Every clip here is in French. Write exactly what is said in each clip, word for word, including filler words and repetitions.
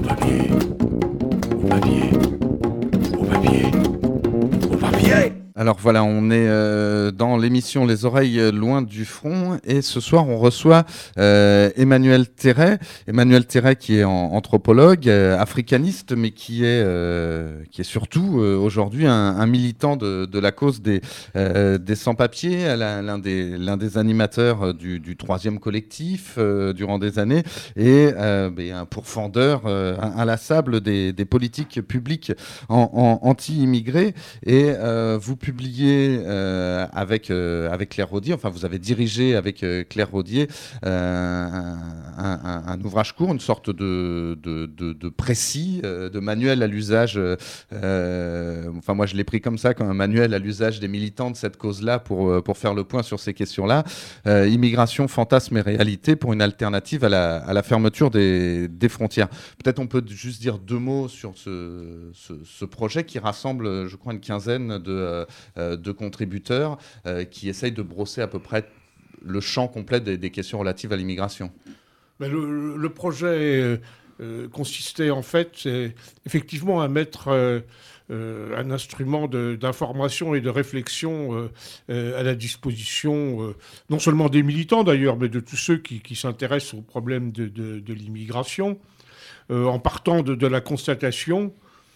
papier, au papier, au papier, au papier. Alors voilà, on est euh, dans l'émission Les oreilles loin du front et ce soir on reçoit euh, Emmanuel Terray. Emmanuel Terray qui est en, anthropologue, euh, africaniste, mais qui est, euh, qui est surtout euh, aujourd'hui un, un militant de, de la cause des, euh, des sans-papiers, l'un des, l'un des animateurs du, du troisième collectif euh, durant des années et euh, ben, un pourfendeur euh, inlassable des, des politiques publiques en, en, anti-immigrés. Et euh, vous publié euh, avec, euh, avec Claire Rodier, enfin vous avez dirigé avec euh, Claire Rodier euh, un, un, un ouvrage court, une sorte de, de, de, de précis, euh, de manuel à l'usage, euh, enfin moi je l'ai pris comme ça, comme un manuel à l'usage des militants de cette cause-là pour, pour faire le point sur ces questions-là. Euh, immigration, fantasme et réalité pour une alternative à la, à la fermeture des, des frontières. Peut-être on peut juste dire deux mots sur ce, ce, ce projet qui rassemble, je crois, une quinzaine de Euh, de contributeurs euh, qui essayent de brosser à peu près le champ complet des, des questions relatives à l'immigration. Ben le, le projet euh, consistait en fait effectivement à mettre euh, euh, un instrument d'information et de réflexion euh, euh, à la disposition euh, non seulement des militants d'ailleurs, mais de tous ceux qui, qui s'intéressent au problème de, de, de l'immigration, euh, en partant de, de la constatation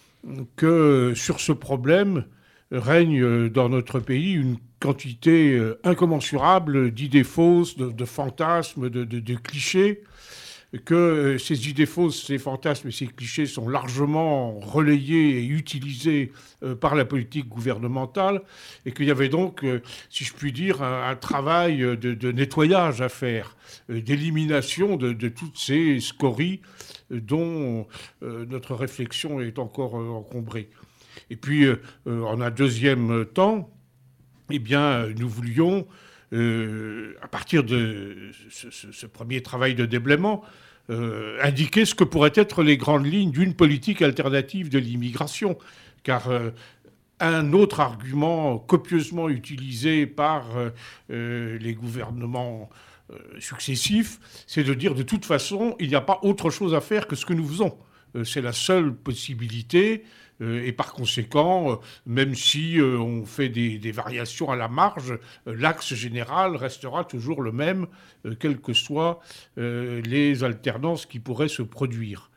que sur ce problème règne dans notre pays une quantité incommensurable d'idées fausses, de, de fantasmes, de, de, de clichés, que ces idées fausses, ces fantasmes et ces clichés sont largement relayés et utilisés par la politique gouvernementale, et qu'il y avait donc, si je puis dire, un, un travail de, de nettoyage à faire, d'élimination de, de toutes ces scories dont notre réflexion est encore encombrée. Et puis, euh, en un deuxième temps, eh bien, nous voulions, euh, à partir de ce, ce, ce premier travail de déblaiement, euh, indiquer ce que pourraient être les grandes lignes d'une politique alternative de l'immigration. Car euh, un autre argument copieusement utilisé par euh, les gouvernements euh, successifs, c'est de dire de toute façon, il n'y a pas autre chose à faire que ce que nous faisons. Euh, c'est la seule possibilité. Et par conséquent, même si on fait des, des variations à la marge, l'axe général restera toujours le même, quelles que soient les alternances qui pourraient se produire.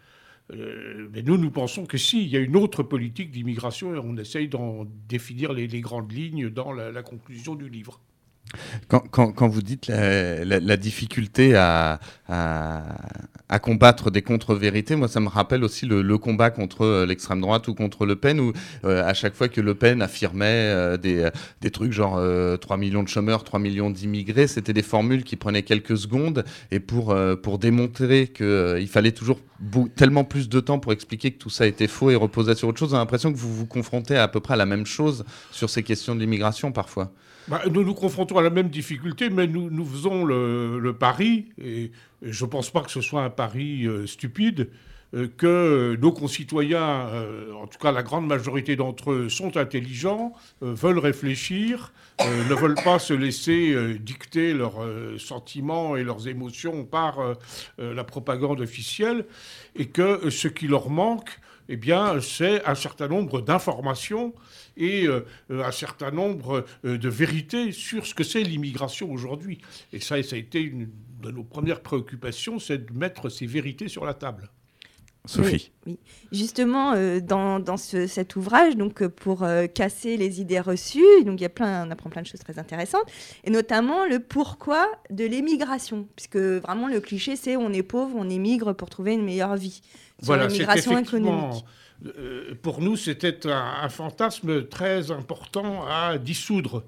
Mais nous, nous pensons que si, il y a une autre politique d'immigration et on essaye d'en définir les, les grandes lignes dans la, la conclusion du livre. Quand, quand, quand vous dites la, la, la difficulté à, à, à combattre des contre-vérités, moi ça me rappelle aussi le, le combat contre l'extrême droite ou contre Le Pen, où euh, à chaque fois que Le Pen affirmait euh, des, des trucs genre euh, trois millions de chômeurs, trois millions d'immigrés, c'était des formules qui prenaient quelques secondes, et pour, euh, pour démontrer qu'il euh, fallait toujours tellement plus de temps pour expliquer que tout ça était faux et reposait sur autre chose, j'ai l'impression que vous vous confrontez à, à peu près à la même chose sur ces questions de l'immigration parfois. Bah, nous nous confrontons à la même difficulté, mais nous, nous faisons le, le pari, et je ne pense pas que ce soit un pari euh, stupide, euh, que nos concitoyens, euh, en tout cas la grande majorité d'entre eux, sont intelligents, euh, veulent réfléchir, euh, ne veulent pas se laisser euh, dicter leurs euh, sentiments et leurs émotions par euh, euh, la propagande officielle, et que euh, ce qui leur manque, eh bien, c'est un certain nombre d'informations et euh, un certain nombre euh, de vérités sur ce que c'est l'immigration aujourd'hui. Et ça, ça a été une de nos premières préoccupations, c'est de mettre ces vérités sur la table. Sophie. Oui, oui. Justement, euh, dans, dans ce, cet ouvrage, donc, pour euh, casser les idées reçues, donc, il y a plein, on apprend plein de choses très intéressantes, et notamment le pourquoi de l'émigration, puisque vraiment le cliché, c'est on est pauvre, on émigre pour trouver une meilleure vie. Sur Voilà, l'immigration économique. Euh, pour nous, c'était un, un fantasme très important à dissoudre.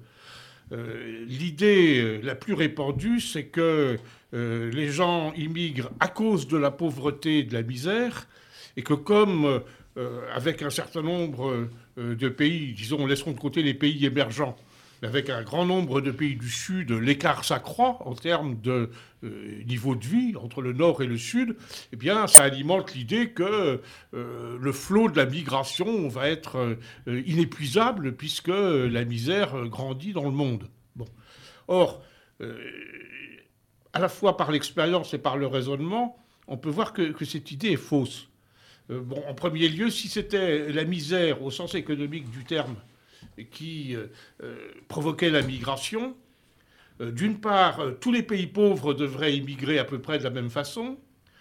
Euh, l'idée la plus répandue, c'est que euh, les gens immigrent à cause de la pauvreté et de la misère, et que comme, euh, avec un certain nombre euh, de pays, disons, laisserons de côté les pays émergents, mais avec un grand nombre de pays du Sud, l'écart s'accroît en termes de euh, niveau de vie entre le Nord et le Sud, eh bien, ça alimente l'idée que euh, le flot de la migration va être euh, inépuisable puisque la misère grandit dans le monde. Bon. Or, euh, à la fois par l'expérience et par le raisonnement, on peut voir que, que cette idée est fausse. Euh, bon, en premier lieu, si c'était la misère au sens économique du terme qui euh, euh, provoquait la migration, euh, d'une part, euh, tous les pays pauvres devraient immigrer à peu près de la même façon,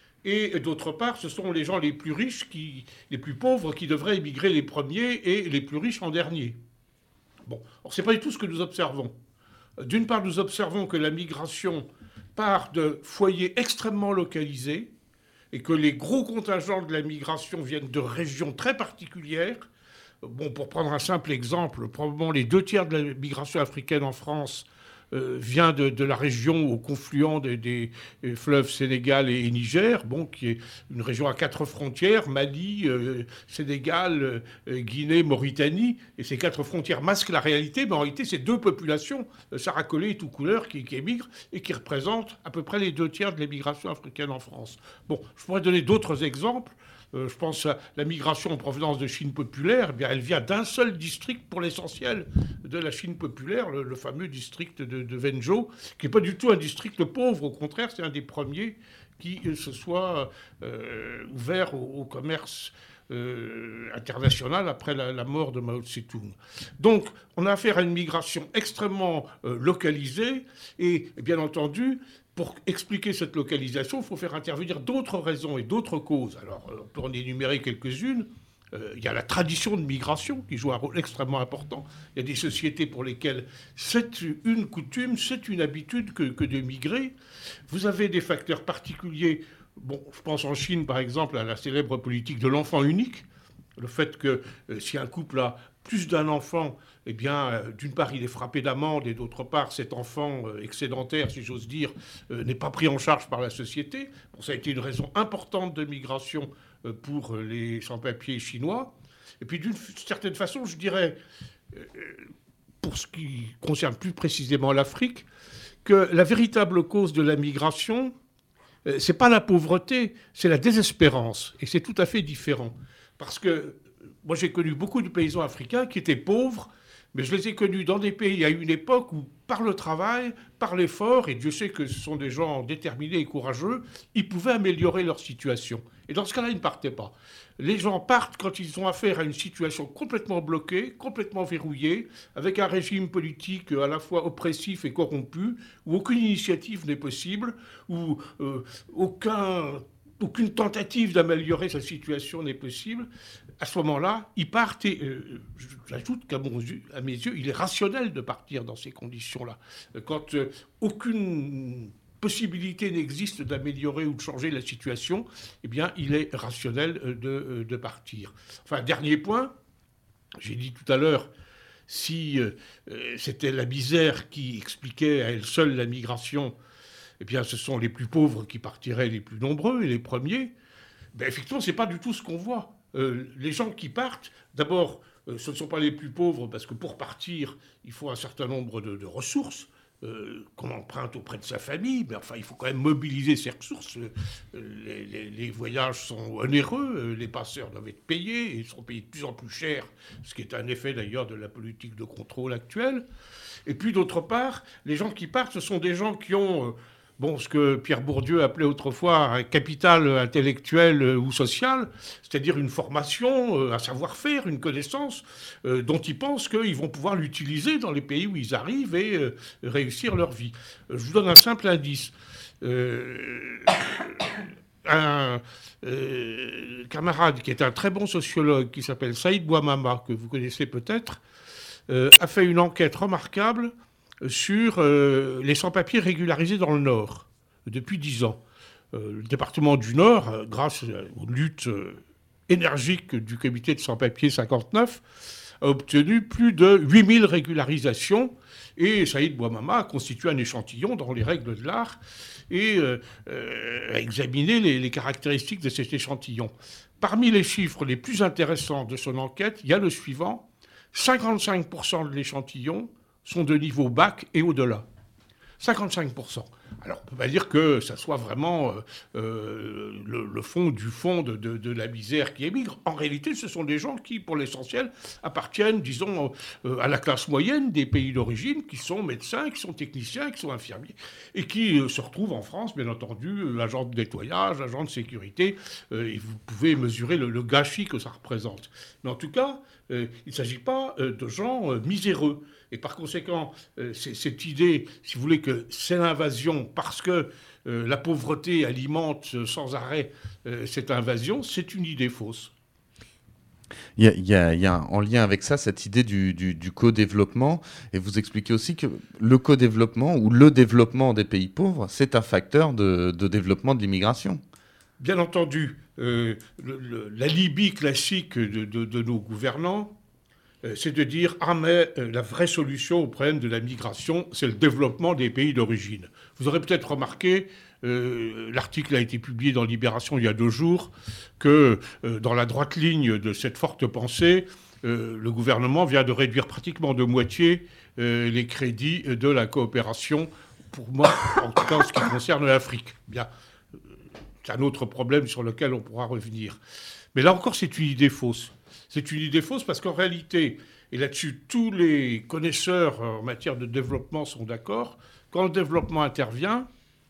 et d'autre part, ce sont les gens les plus riches, qui, les plus pauvres, qui devraient immigrer les premiers et les plus riches en dernier. Bon, alors c'est pas du tout ce que nous observons. D'une part, nous observons que la migration part de foyers extrêmement localisés et que les gros contingents de la migration viennent de régions très particulières. Bon, pour prendre un simple exemple, probablement les deux tiers de la migration africaine en France euh, vient de, de la région au confluent des, des fleuves Sénégal et, et Niger, bon, qui est une région à quatre frontières, Mali, euh, Sénégal, euh, Guinée, Mauritanie. Et ces quatre frontières masquent la réalité, mais en réalité, c'est deux populations, euh, Saracolé et tout couleur, qui, qui émigrent et qui représentent à peu près les deux tiers de l'immigration africaine en France. Bon, je pourrais donner d'autres exemples. Euh, je pense à la migration en provenance de Chine populaire. Eh bien, elle vient d'un seul district pour l'essentiel de la Chine populaire, le, le fameux district de, de Wenzhou, qui n'est pas du tout un district pauvre. Au contraire, c'est un des premiers qui euh, se soit euh, ouvert au, au commerce euh, international après la, la mort de Mao Tse-tung. Donc, on a affaire à une migration extrêmement euh, localisée et, et bien entendu, pour expliquer cette localisation, il faut faire intervenir d'autres raisons et d'autres causes. Alors, on peut en énumérer quelques-unes. Euh, il y a la tradition de migration qui joue un rôle extrêmement important. Il y a des sociétés pour lesquelles c'est une coutume, c'est une habitude que, que de migrer. Vous avez des facteurs particuliers. Bon, je pense en Chine, par exemple, à la célèbre politique de l'enfant unique. Le fait que euh, si un couple a plus d'un enfant, eh bien, euh, d'une part, il est frappé d'amende, et d'autre part, cet enfant euh, excédentaire, si j'ose dire, euh, n'est pas pris en charge par la société. Bon, ça a été une raison importante de migration euh, pour les sans-papiers chinois. Et puis, d'une certaine façon, je dirais, euh, pour ce qui concerne plus précisément l'Afrique, que la véritable cause de la migration, euh, c'est pas la pauvreté, c'est la désespérance. Et c'est tout à fait différent. Parce que moi, j'ai connu beaucoup de paysans africains qui étaient pauvres, mais je les ai connus dans des pays à une époque où, par le travail, par l'effort, et Dieu sait que ce sont des gens déterminés et courageux, ils pouvaient améliorer leur situation. Et dans ce cas-là, ils ne partaient pas. Les gens partent quand ils ont affaire à une situation complètement bloquée, complètement verrouillée, avec un régime politique à la fois oppressif et corrompu, où aucune initiative n'est possible, où euh, aucun... aucune tentative d'améliorer sa situation n'est possible. À ce moment-là, ils partent et euh, j'ajoute qu'à mon, à mes yeux, il est rationnel de partir dans ces conditions-là. Quand euh, aucune possibilité n'existe d'améliorer ou de changer la situation, eh bien, il est rationnel de, de partir. Enfin, dernier point, j'ai dit tout à l'heure, si euh, c'était la misère qui expliquait à elle seule la migration, eh bien, ce sont les plus pauvres qui partiraient les plus nombreux et les premiers. Ben, effectivement, ce n'est pas du tout ce qu'on voit. Euh, les gens qui partent, d'abord, euh, ce ne sont pas les plus pauvres, parce que pour partir, il faut un certain nombre de, de ressources euh, qu'on emprunte auprès de sa famille. Mais enfin, il faut quand même mobiliser ces ressources. Euh, les, les, les voyages sont onéreux, euh, les passeurs doivent être payés, et ils sont payés de plus en plus cher, ce qui est un effet d'ailleurs de la politique de contrôle actuelle. Et puis, d'autre part, les gens qui partent, ce sont des gens qui ont... Euh, Bon, ce que Pierre Bourdieu appelait autrefois un capital intellectuel ou social, c'est-à-dire une formation, un savoir-faire, une connaissance euh, dont ils pensent qu'ils vont pouvoir l'utiliser dans les pays où ils arrivent et euh, réussir leur vie. Je vous donne un simple indice. Euh, un euh, camarade qui est un très bon sociologue, qui s'appelle Saïd Bouamama, que vous connaissez peut-être, euh, a fait une enquête remarquable sur euh, les sans-papiers régularisés dans le Nord, depuis dix ans. Euh, le département du Nord, euh, grâce aux luttes euh, énergiques du comité de sans-papiers cinquante-neuf, a obtenu plus de huit mille régularisations, et Saïd Bouamama a constitué un échantillon dans les règles de l'art et euh, euh, a examiné les, les caractéristiques de cet échantillon. Parmi les chiffres les plus intéressants de son enquête, il y a le suivant: cinquante-cinq pour cent de l'échantillon sont de niveau bac et au-delà. cinquante-cinq pour cent. Alors, on ne peut pas dire que ça soit vraiment euh, euh, le, le fond du fond de, de, de la misère qui émigre. En réalité, ce sont des gens qui, pour l'essentiel, appartiennent, disons, euh, à la classe moyenne des pays d'origine, qui sont médecins, qui sont techniciens, qui sont infirmiers, et qui euh, se retrouvent en France, bien entendu, euh, agents de nettoyage, agents de sécurité, euh, et vous pouvez mesurer le, le gâchis que ça représente. Mais en tout cas, euh, il ne s'agit pas euh, de gens euh, miséreux. Et par conséquent, euh, c'est, cette idée, si vous voulez, que c'est l'invasion parce que euh, la pauvreté alimente euh, sans arrêt euh, cette invasion, c'est une idée fausse. Il y a, il y a, il y a en lien avec ça cette idée du, du, du co-développement, et vous expliquez aussi que le co-développement ou le développement des pays pauvres, c'est un facteur de, de développement de l'immigration. Bien entendu, euh, le, le, l'alibi classique de, de, de nos gouvernants, c'est de dire « Ah, mais la vraie solution au problème de la migration, c'est le développement des pays d'origine ». Vous aurez peut-être remarqué, euh, l'article a été publié dans Libération il y a deux jours, que euh, dans la droite ligne de cette forte pensée, euh, le gouvernement vient de réduire pratiquement de moitié euh, les crédits de la coopération, pour moi, en tout cas en ce qui concerne l'Afrique. Bien, c'est un autre problème sur lequel on pourra revenir. Mais là encore, c'est une idée fausse. C'est une idée fausse parce qu'en réalité, et là-dessus tous les connaisseurs en matière de développement sont d'accord, quand le développement intervient,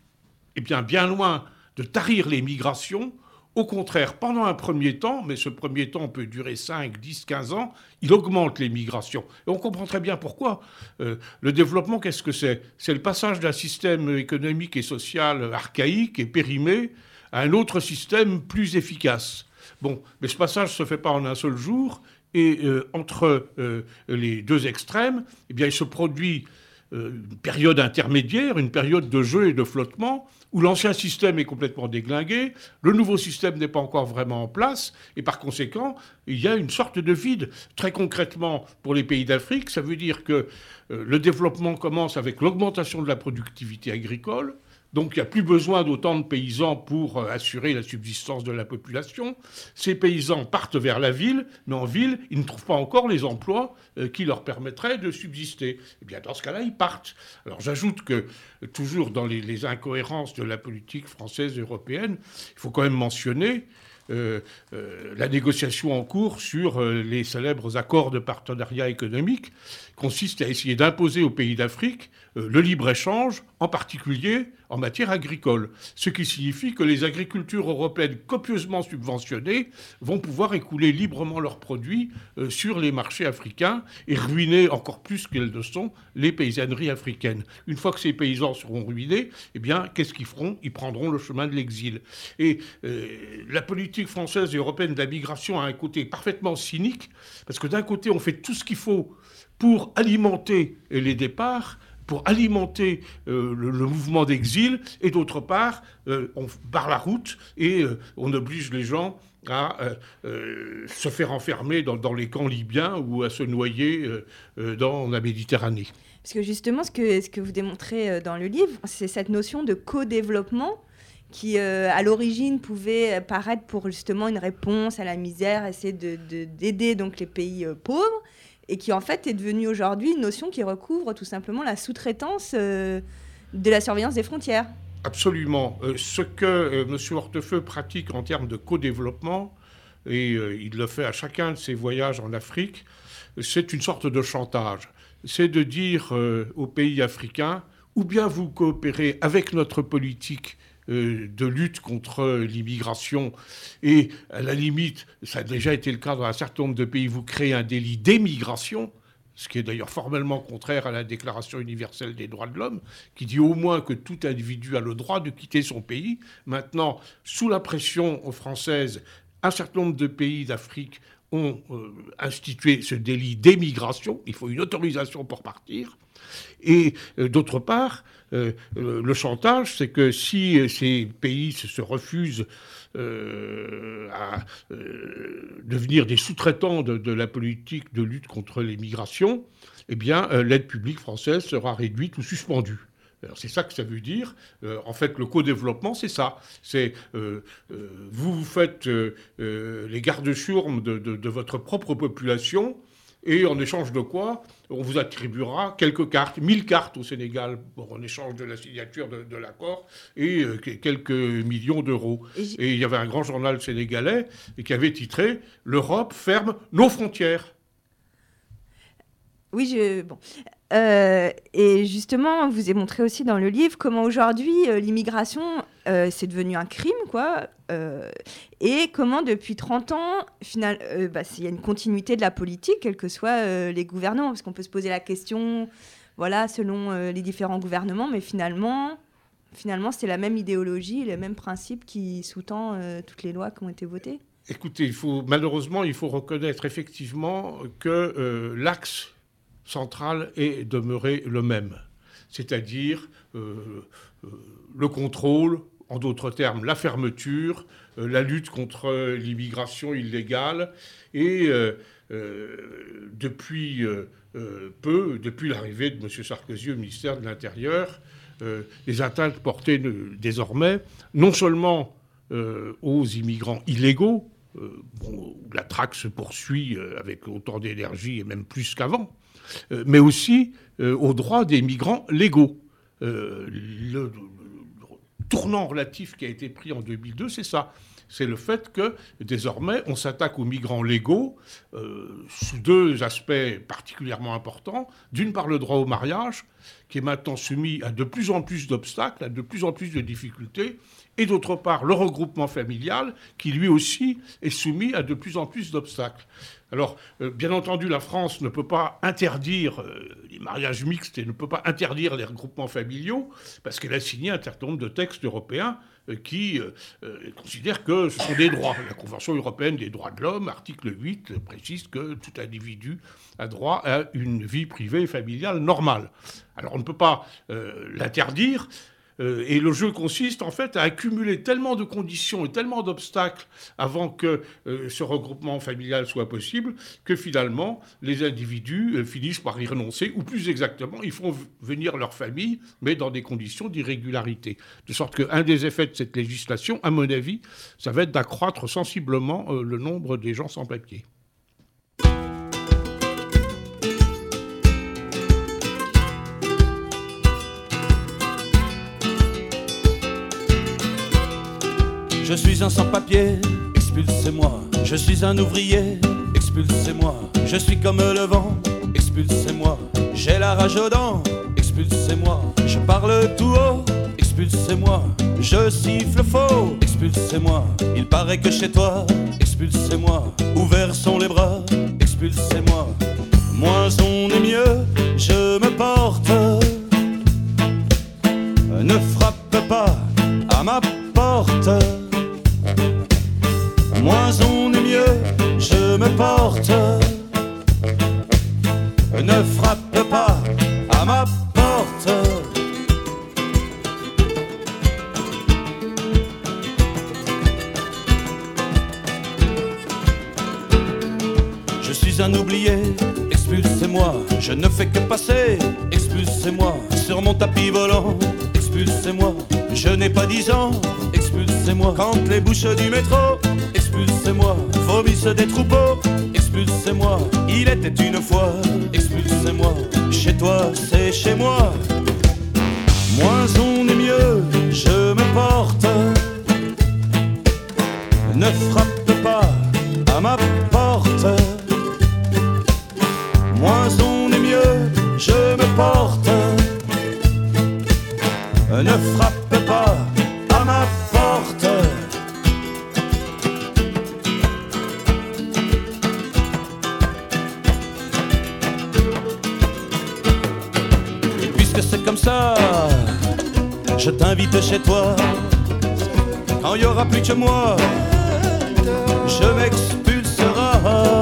eh bien, bien loin de tarir les migrations, au contraire, pendant un premier temps, mais ce premier temps peut durer cinq, dix, quinze ans, il augmente les migrations. Et on comprend très bien pourquoi. Euh, le développement, qu'est-ce que c'est ? C'est le passage d'un système économique et social archaïque et périmé à un autre système plus efficace. Bon, mais ce passage ne se fait pas en un seul jour, et euh, entre euh, les deux extrêmes, eh bien, il se produit euh, une période intermédiaire, une période de jeu et de flottement, où l'ancien système est complètement déglingué, le nouveau système n'est pas encore vraiment en place, et par conséquent, il y a une sorte de vide. Très concrètement, pour les pays d'Afrique, ça veut dire que euh, le développement commence avec l'augmentation de la productivité agricole. Donc il n'y a plus besoin d'autant de paysans pour assurer la subsistance de la population. Ces paysans partent vers la ville, mais en ville, ils ne trouvent pas encore les emplois qui leur permettraient de subsister. Eh bien, dans ce cas-là, ils partent. Alors j'ajoute que, toujours dans les, les incohérences de la politique française et européenne, il faut quand même mentionner Euh, euh, la négociation en cours sur euh, les célèbres accords de partenariat économique consiste à essayer d'imposer aux pays d'Afrique euh, le libre-échange, en particulier en matière agricole. Ce qui signifie que les agricultures européennes copieusement subventionnées vont pouvoir écouler librement leurs produits euh, sur les marchés africains et ruiner encore plus qu'elles ne sont les paysanneries africaines. Une fois que ces paysans seront ruinés, eh bien, qu'est-ce qu'ils feront ? Ils prendront le chemin de l'exil. Et euh, la politique française et européenne de la migration a un côté parfaitement cynique, parce que d'un côté, on fait tout ce qu'il faut pour alimenter les départs, pour alimenter euh, le, le mouvement d'exil, et d'autre part, euh, on barre la route et euh, on oblige les gens à euh, euh, se faire enfermer dans, dans les camps libyens ou à se noyer euh, euh, dans la Méditerranée. Parce que justement, ce que, ce que vous démontrez dans le livre, c'est cette notion de co-développement qui, euh, à l'origine, pouvait paraître pour justement une réponse à la misère, essayer de, de, d'aider donc les pays euh, pauvres, et qui en fait est devenue aujourd'hui une notion qui recouvre tout simplement la sous-traitance euh, de la surveillance des frontières. Absolument. Euh, ce que euh, M. Hortefeux pratique en termes de co-développement, et euh, il le fait à chacun de ses voyages en Afrique, c'est une sorte de chantage. C'est de dire euh, aux pays africains, ou bien vous coopérez avec notre politique de lutte contre l'immigration, et à la limite, ça a déjà été le cas dans un certain nombre de pays, vous créez un délit d'émigration, ce qui est d'ailleurs formellement contraire à la Déclaration universelle des droits de l'homme, qui dit au moins que tout individu a le droit de quitter son pays. Maintenant, sous la pression française, un certain nombre de pays d'Afrique ont euh, institué ce délit d'émigration, il faut une autorisation pour partir. Et euh, d'autre part, euh, le chantage, c'est que si euh, ces pays se, se refusent euh, à euh, devenir des sous-traitants de, de la politique de lutte contre l'immigration, eh bien, euh, l'aide publique française sera réduite ou suspendue. Alors, c'est ça que ça veut dire. Euh, en fait, le co-développement, c'est ça. C'est euh, euh, vous, vous faites euh, euh, les gardes-chiourmes de, de, de votre propre population, et en échange de quoi on vous attribuera quelques cartes, mille cartes au Sénégal, bon, en échange de la signature de, de l'accord, et euh, quelques millions d'euros. Et, et il y avait un grand journal sénégalais qui avait titré « L'Europe ferme nos frontières ». Oui, je... bon. Euh, et justement, vous avez montré aussi dans le livre comment aujourd'hui euh, l'immigration euh, c'est devenu un crime, quoi, euh, et comment depuis trente ans, final, euh, bah, il y a une continuité de la politique, quels que soient euh, les gouvernements, parce qu'on peut se poser la question, voilà, selon euh, les différents gouvernements, mais finalement, finalement, c'est la même idéologie, le même principe qui sous-tend euh, toutes les lois qui ont été votées. Écoutez, il faut, malheureusement, il faut reconnaître effectivement que euh, l'axe central est demeuré le même, c'est-à-dire euh, euh, le contrôle, en d'autres termes la fermeture, euh, la lutte contre l'immigration illégale, et euh, euh, depuis euh, euh, peu, depuis l'arrivée de M. Sarkozy au ministère de l'Intérieur, euh, les atteintes portées euh, désormais non seulement euh, aux immigrants illégaux, euh, bon, où la traque se poursuit euh, avec autant d'énergie et même plus qu'avant, Euh, mais aussi euh, aux droits des migrants légaux. Euh, le, le, le tournant relatif qui a été pris en deux mille deux, c'est ça. C'est le fait que, désormais, on s'attaque aux migrants légaux euh, sous deux aspects particulièrement importants. D'une part, le droit au mariage, qui est maintenant soumis à de plus en plus d'obstacles, à de plus en plus de difficultés, et d'autre part, le regroupement familial, qui lui aussi est soumis à de plus en plus d'obstacles. Alors, euh, bien entendu, la France ne peut pas interdire euh, les mariages mixtes et ne peut pas interdire les regroupements familiaux, parce qu'elle a signé un certain nombre de textes européens euh, qui euh, euh, considèrent que ce sont des droits. La Convention européenne des droits de l'homme, article huit, précise que tout individu a droit à une vie privée et familiale normale. Alors, on ne peut pas euh, l'interdire. Euh, et le jeu consiste en fait à accumuler tellement de conditions et tellement d'obstacles avant que euh, ce regroupement familial soit possible que finalement les individus euh, finissent par y renoncer, ou plus exactement, ils font v- venir leur famille, mais dans des conditions d'irrégularité. De sorte qu'un des effets de cette législation, à mon avis, ça va être d'accroître sensiblement euh, le nombre des gens sans papier. Je suis un sans-papier, expulsez-moi. Je suis un ouvrier, expulsez-moi. Je suis comme le vent, expulsez-moi. J'ai la rage aux dents, expulsez-moi. Je parle tout haut, expulsez-moi. Je siffle faux, expulsez-moi. Il paraît que chez toi, expulsez-moi. Ouverts sont les bras, expulsez-moi. Moins on est mieux, je me porte. Ne frappe pas à ma porte. Moins on est mieux, je me porte. Ne frappe pas à ma porte. Je suis un oublié, expulsez-moi. Je ne fais que passer, expulsez-moi. Sur mon tapis volant, expulsez-moi. Je n'ai pas dix ans, expulsez-moi. Quand les bouches du métro, expulsez-moi, vomissent des troupeaux, expulsez-moi. Il était une fois, expulsez-moi. Chez toi, c'est chez moi. Moins on est mieux, je me porte. Ne frappe pas à ma porte. Moins on est mieux, je me porte. Ne frappe pas à ma porte. Et puisque c'est comme ça, je t'invite chez toi. Quand il n'y aura plus que moi, je m'expulsera.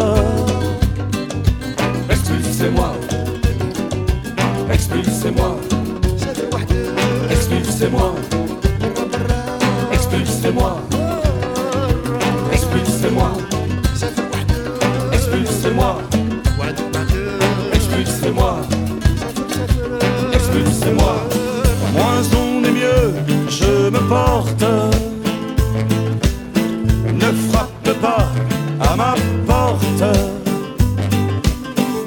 Expulsez-moi, expulsez-moi, expulsez-moi, expulsez-moi, expulsez-moi, expulsez-moi, expulsez-moi, expulsez-moi. Moins on est mieux, je me porte. Ne frappe pas à ma porte.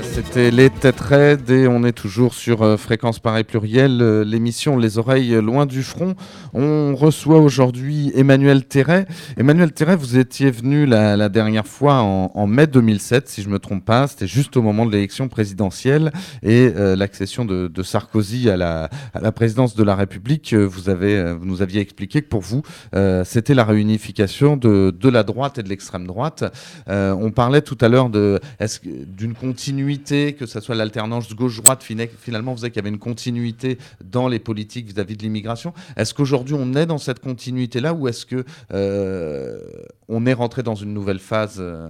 C'était les têtes raides et on est toujours sur euh, Fréquence Pareil Pluriel, euh, l'émission Les oreilles loin du front. On reçoit aujourd'hui Emmanuel Terray. Emmanuel Terray, vous étiez venu la, la dernière fois en, en mai deux mille sept, si je ne me trompe pas. C'était juste au moment de l'élection présidentielle et euh, l'accession de, de Sarkozy à la, à la présidence de la République. Vous, avez, vous nous aviez expliqué que pour vous, euh, c'était la réunification de, de la droite et de l'extrême droite. Euh, on parlait tout à l'heure de, est-ce, d'une continuité, que ce soit l'alternance gauche-droite, finalement, vous savez qu'il y avait une continuité dans les politiques vis-à-vis de l'immigration. Est-ce qu'aujourd'hui, on est dans cette continuité-là ou est-ce qu'on euh, est rentré dans une nouvelle phase euh...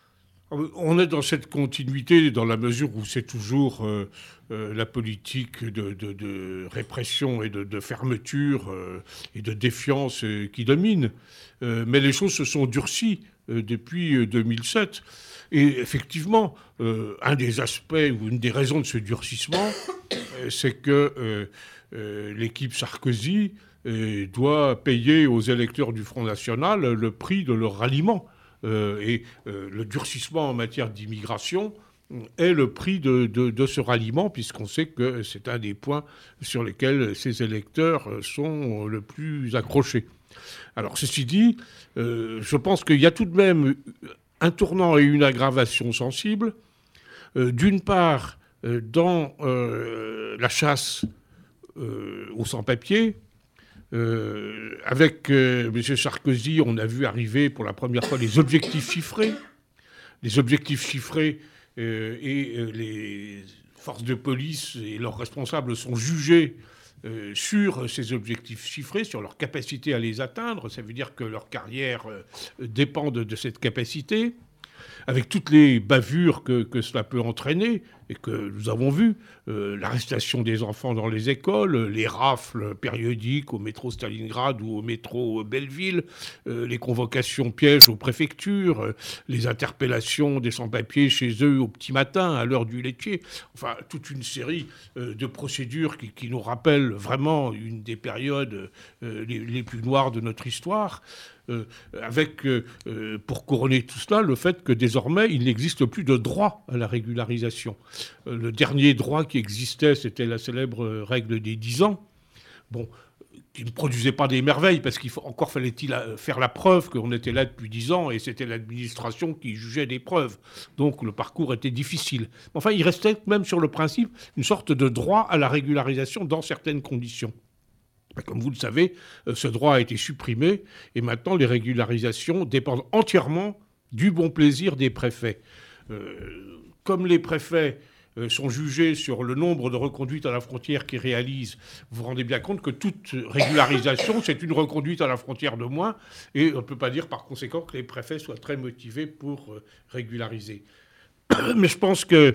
On est dans cette continuité dans la mesure où c'est toujours euh, euh, la politique de, de, de répression et de, de fermeture euh, et de défiance euh, qui domine. Euh, mais les choses se sont durcies euh, depuis euh, deux mille sept. Et effectivement, euh, un des aspects ou une des raisons de ce durcissement, euh, c'est que euh, euh, l'équipe Sarkozy euh, doit payer aux électeurs du Front National le prix de leur ralliement. Euh, et euh, le durcissement en matière d'immigration est le prix de, de, de ce ralliement, puisqu'on sait que c'est un des points sur lesquels ces électeurs sont le plus accrochés. Alors, ceci dit, euh, je pense qu'il y a tout de même un tournant et une aggravation sensible. Euh, d'une part, euh, dans euh, la chasse euh, aux sans-papiers, euh, avec euh, M. Sarkozy, on a vu arriver pour la première fois les objectifs chiffrés. Les objectifs chiffrés euh, et euh, les forces de police et leurs responsables sont jugés Euh, sur ces objectifs chiffrés, sur leur capacité à les atteindre. Ça veut dire que leur carrière euh, dépend de, de cette capacité, avec toutes les bavures que, que cela peut entraîner, et que nous avons vu, euh, l'arrestation des enfants dans les écoles, les rafles périodiques au métro Stalingrad ou au métro Belleville, euh, les convocations pièges aux préfectures, euh, les interpellations des sans-papiers chez eux au petit matin, à l'heure du laitier. Enfin, toute une série euh, de procédures qui, qui nous rappellent vraiment une des périodes euh, les, les plus noires de notre histoire. Euh, avec, euh, pour couronner tout cela, le fait que désormais, il n'existe plus de droit à la régularisation. Euh, le dernier droit qui existait, c'était la célèbre règle des dix ans, bon, qui ne produisait pas des merveilles, parce qu'il faut, encore fallait-il faire la preuve qu'on était là depuis dix ans, et c'était l'administration qui jugeait des preuves. Donc le parcours était difficile. Enfin, il restait même sur le principe une sorte de droit à la régularisation dans certaines conditions. Comme vous le savez, ce droit a été supprimé et maintenant les régularisations dépendent entièrement du bon plaisir des préfets. Euh, comme les préfets euh, sont jugés sur le nombre de reconduites à la frontière qu'ils réalisent, vous vous rendez bien compte que toute régularisation, c'est une reconduite à la frontière de moins, et on ne peut pas dire par conséquent que les préfets soient très motivés pour euh, régulariser. Mais je pense que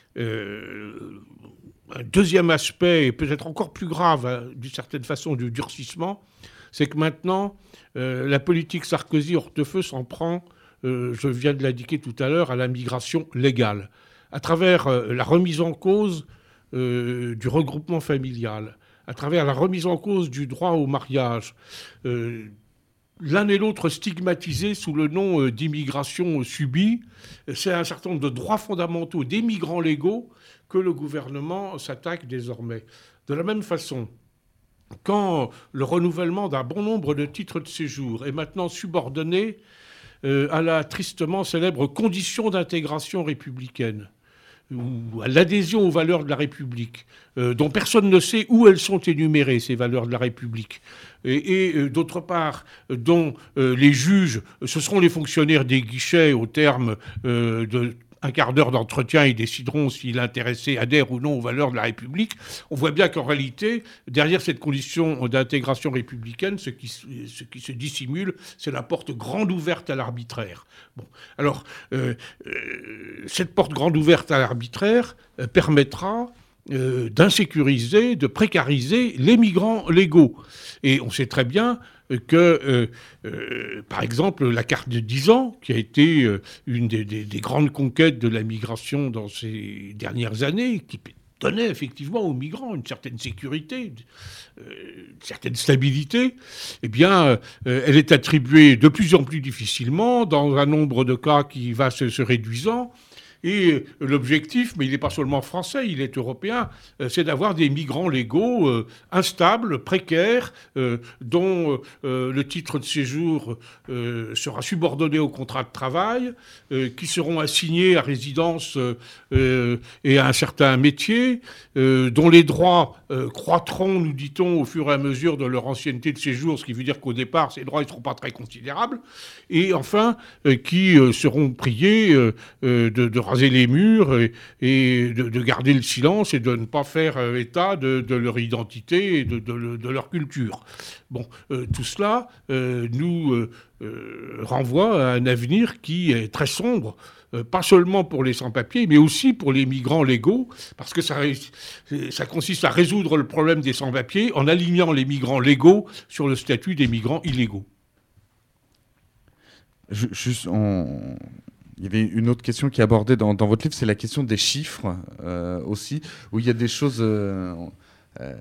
euh, un deuxième aspect, et peut-être encore plus grave, hein, d'une certaine façon, du durcissement, c'est que maintenant, euh, la politique Sarkozy-Hortefeux s'en prend, euh, je viens de l'indiquer tout à l'heure, à la migration légale, à travers euh, la remise en cause euh, du regroupement familial, à travers la remise en cause du droit au mariage, euh, l'un et l'autre stigmatisés sous le nom euh, d'immigration subie. C'est un certain nombre de droits fondamentaux des migrants légaux que le gouvernement s'attaque désormais. De la même façon, quand le renouvellement d'un bon nombre de titres de séjour est maintenant subordonné euh, à la tristement célèbre condition d'intégration républicaine, ou à l'adhésion aux valeurs de la République, euh, dont personne ne sait où elles sont énumérées, ces valeurs de la République, et, et euh, d'autre part, euh, dont euh, les juges, ce seront les fonctionnaires des guichets au terme euh, de un quart d'heure d'entretien, ils décideront si l'intéressé adhère ou non aux valeurs de la République. On voit bien qu'en réalité, derrière cette condition d'intégration républicaine, ce qui, ce qui se dissimule, c'est la porte grande ouverte à l'arbitraire. Bon, alors, euh, euh, cette porte grande ouverte à l'arbitraire euh, permettra euh, d'insécuriser, de précariser les migrants légaux. Et on sait très bien que, euh, euh, par exemple, la carte de dix ans, qui a été euh, une des, des, des grandes conquêtes de la migration dans ces dernières années, qui donnait effectivement aux migrants une certaine sécurité, euh, une certaine stabilité, eh bien, euh, elle est attribuée de plus en plus difficilement, dans un nombre de cas qui va se, se réduisant. Et l'objectif, mais il n'est pas seulement français, il est européen, c'est d'avoir des migrants légaux euh, instables, précaires, euh, dont euh, le titre de séjour euh, sera subordonné au contrat de travail, euh, qui seront assignés à résidence euh, et à un certain métier, euh, dont les droits euh, croîtront, nous dit-on, au fur et à mesure de leur ancienneté de séjour, ce qui veut dire qu'au départ, ces droits ne seront pas très considérables, et enfin, euh, qui euh, seront priés euh, euh, de, de raser les murs et, et de, de garder le silence et de ne pas faire euh, état de, de leur identité et de, de, de leur culture. Bon, euh, tout cela euh, nous euh, euh, renvoie à un avenir qui est très sombre, euh, pas seulement pour les sans-papiers, mais aussi pour les migrants légaux, parce que ça, ça consiste à résoudre le problème des sans-papiers en alignant les migrants légaux sur le statut des migrants illégaux. Juste, on... il y avait une autre question qui est abordée dans, dans votre livre, c'est la question des chiffres euh, aussi, où il y a des choses... Euh, euh,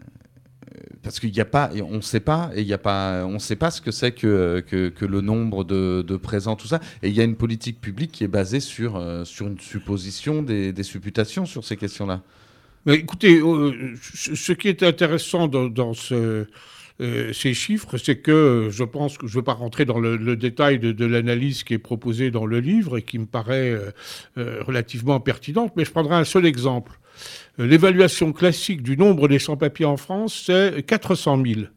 parce qu'il n'y a pas, on ne sait pas, et il y a pas, on ne sait pas ce que c'est que, que, que le nombre de, de présents, tout ça. Et il y a une politique publique qui est basée sur, euh, sur une supposition, des, des supputations sur ces questions-là. Mais écoutez, euh, ce qui est intéressant dans, dans ce... Euh, ces chiffres, c'est que je pense que je ne veux pas rentrer dans le, le détail de, de l'analyse qui est proposée dans le livre et qui me paraît euh, euh, relativement pertinente, mais je prendrai un seul exemple. Euh, l'évaluation classique du nombre des sans-papiers en France, c'est quatre cent mille.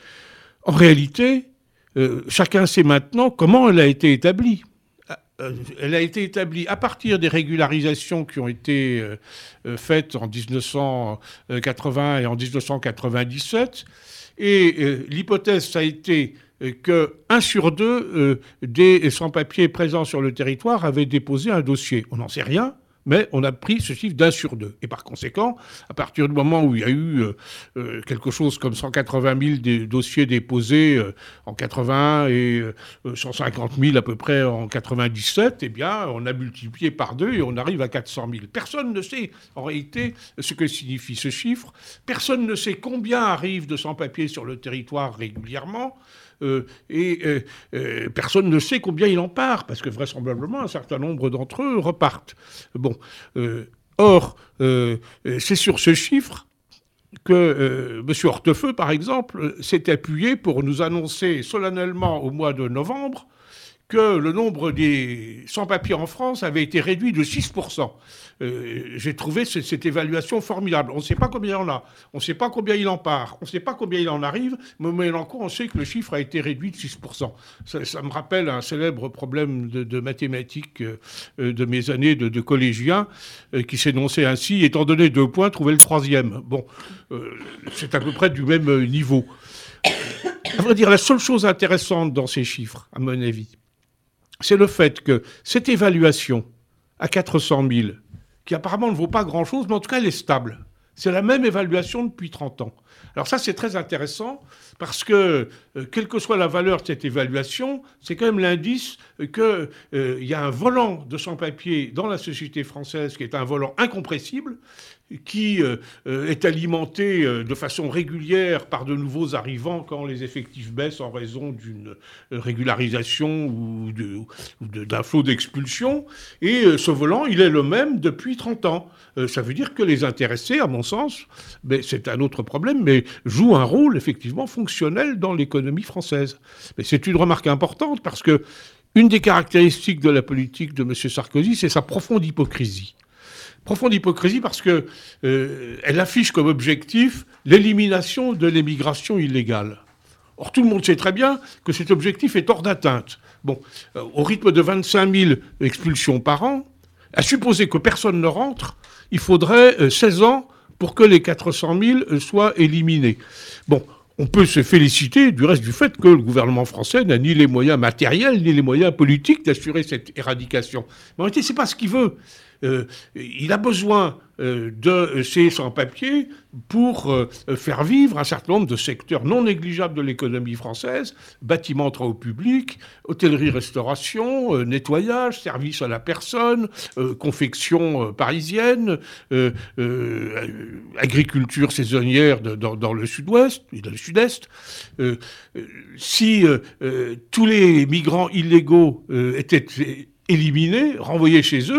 En réalité, euh, chacun sait maintenant comment elle a été établie. Elle a été établie à partir des régularisations qui ont été euh, faites en dix-neuf cent quatre-vingts et en dix-neuf cent quatre-vingt-dix-sept. Et euh, l'hypothèse, ça a été euh, que un sur deux euh, des sans-papiers présents sur le territoire avaient déposé un dossier. On n'en sait rien, mais on a pris ce chiffre d'un sur deux. Et par conséquent, à partir du moment où il y a eu euh, euh, quelque chose comme cent quatre-vingt mille des dossiers déposés euh, en quatre-vingts et euh, cent cinquante mille à peu près en quatre-vingt-dix-sept, eh bien, on a multiplié par deux et on arrive à quatre cent mille. Personne ne sait en réalité ce que signifie ce chiffre. Personne ne sait combien arrive de sans-papiers sur le territoire régulièrement. Euh, et euh, euh, personne ne sait combien il en part, parce que vraisemblablement, un certain nombre d'entre eux repartent. Bon, euh, or, euh, c'est sur ce chiffre que euh, M. Hortefeux, par exemple, s'est appuyé pour nous annoncer solennellement au mois de novembre que le nombre des sans-papiers en France avait été réduit de six pour cent. Euh, j'ai trouvé cette, cette évaluation formidable. On ne sait pas combien il y en a, on ne sait pas combien il en part, on ne sait pas combien il en arrive, mais au moyen cours, on sait que le chiffre a été réduit de six pour cent. Ça, ça me rappelle un célèbre problème de, de mathématiques euh, de mes années de, de collégien euh, qui s'énonçait ainsi: étant donné deux points, trouver le troisième. Bon, euh, c'est à peu près du même niveau. À vrai dire, la seule chose intéressante dans ces chiffres, à mon avis, c'est le fait que cette évaluation à quatre cent mille, qui apparemment ne vaut pas grand-chose, mais en tout cas elle est stable. C'est la même évaluation depuis trente ans. Alors ça, c'est très intéressant, parce que, euh, quelle que soit la valeur de cette évaluation, c'est quand même l'indice qu'il euh, y a un volant de sans-papiers dans la société française qui est un volant incompressible, qui euh, est alimenté euh, de façon régulière par de nouveaux arrivants quand les effectifs baissent en raison d'une régularisation ou, de, ou de, d'un flot d'expulsion. Et euh, ce volant, il est le même depuis trente ans. Euh, ça veut dire que les intéressés, à mon sens, mais c'est un autre problème, mais jouent un rôle effectivement fonctionnel dans l'économie française. Mais c'est une remarque importante, parce que une des caractéristiques de la politique de M. Sarkozy, c'est sa profonde hypocrisie. Profonde hypocrisie parce qu'elle euh, affiche comme objectif l'élimination de l'immigration illégale. Or, tout le monde sait très bien que cet objectif est hors d'atteinte. Bon, euh, au rythme de vingt-cinq mille expulsions par an, à supposer que personne ne rentre, il faudrait euh, seize ans pour que les quatre cent mille euh, soient éliminés. Bon, on peut se féliciter du reste du fait que le gouvernement français n'a ni les moyens matériels ni les moyens politiques d'assurer cette éradication. Mais en réalité, ce n'est pas ce qu'il veut. Euh, il a besoin euh, de ces sans-papiers pour euh, faire vivre un certain nombre de secteurs non négligeables de l'économie française: bâtiments, travaux publics, hôtellerie-restauration, euh, nettoyage, services à la personne, euh, confection euh, parisienne, euh, euh, agriculture saisonnière de, dans, dans le sud-ouest et dans le sud-est. Euh, euh, si euh, euh, tous les migrants illégaux euh, étaient éliminés, renvoyés chez eux,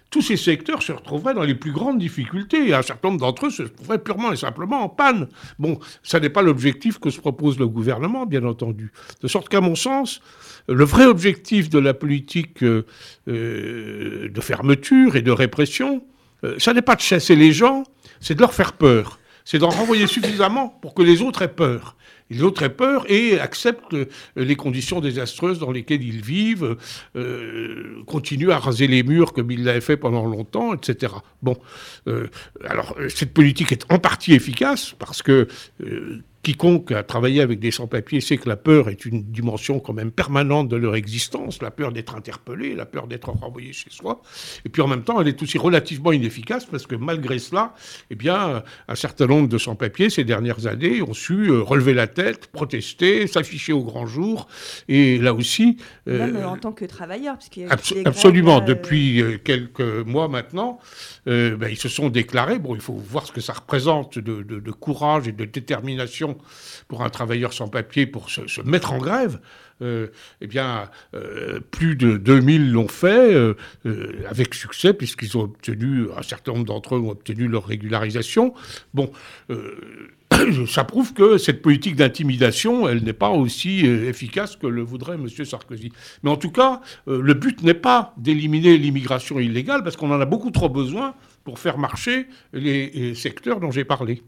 tous ces secteurs se retrouveraient dans les plus grandes difficultés. Et un certain nombre d'entre eux se trouveraient purement et simplement en panne. Bon, ça n'est pas l'objectif que se propose le gouvernement, bien entendu. De sorte qu'à mon sens, le vrai objectif de la politique euh, euh, de fermeture et de répression, euh, ça n'est pas de chasser les gens, c'est de leur faire peur. C'est d'en renvoyer suffisamment pour que les autres aient peur. Les autres aient peur et acceptent les conditions désastreuses dans lesquelles ils vivent, euh, continuent à raser les murs comme ils l'avaient fait pendant longtemps, et cetera. Bon, euh, alors cette politique est en partie efficace parce que euh, quiconque a travaillé avec des sans-papiers sait que la peur est une dimension quand même permanente de leur existence, la peur d'être interpellé, la peur d'être renvoyé chez soi. Et puis en même temps, elle est aussi relativement inefficace parce que malgré cela, eh bien, un certain nombre de sans-papiers ces dernières années ont su relever la tête, protester, s'afficher au grand jour. Et là aussi... Même euh, en tant que travailleurs. Parce qu'il y a abso- absolument. Là, euh... Depuis quelques mois maintenant, euh, ben, ils se sont déclarés. Bon, il faut voir ce que ça représente de, de, de courage et de détermination pour un travailleur sans papier pour se, se mettre en grève. Euh, eh bien, euh, plus de deux mille l'ont fait euh, euh, avec succès, puisqu'ils ont obtenu, un certain nombre d'entre eux ont obtenu leur régularisation. Bon, euh, ça prouve que cette politique d'intimidation, elle n'est pas aussi euh, efficace que le voudrait M. Sarkozy. Mais en tout cas, euh, le but n'est pas d'éliminer l'immigration illégale, parce qu'on en a beaucoup trop besoin pour faire marcher les, les secteurs dont j'ai parlé.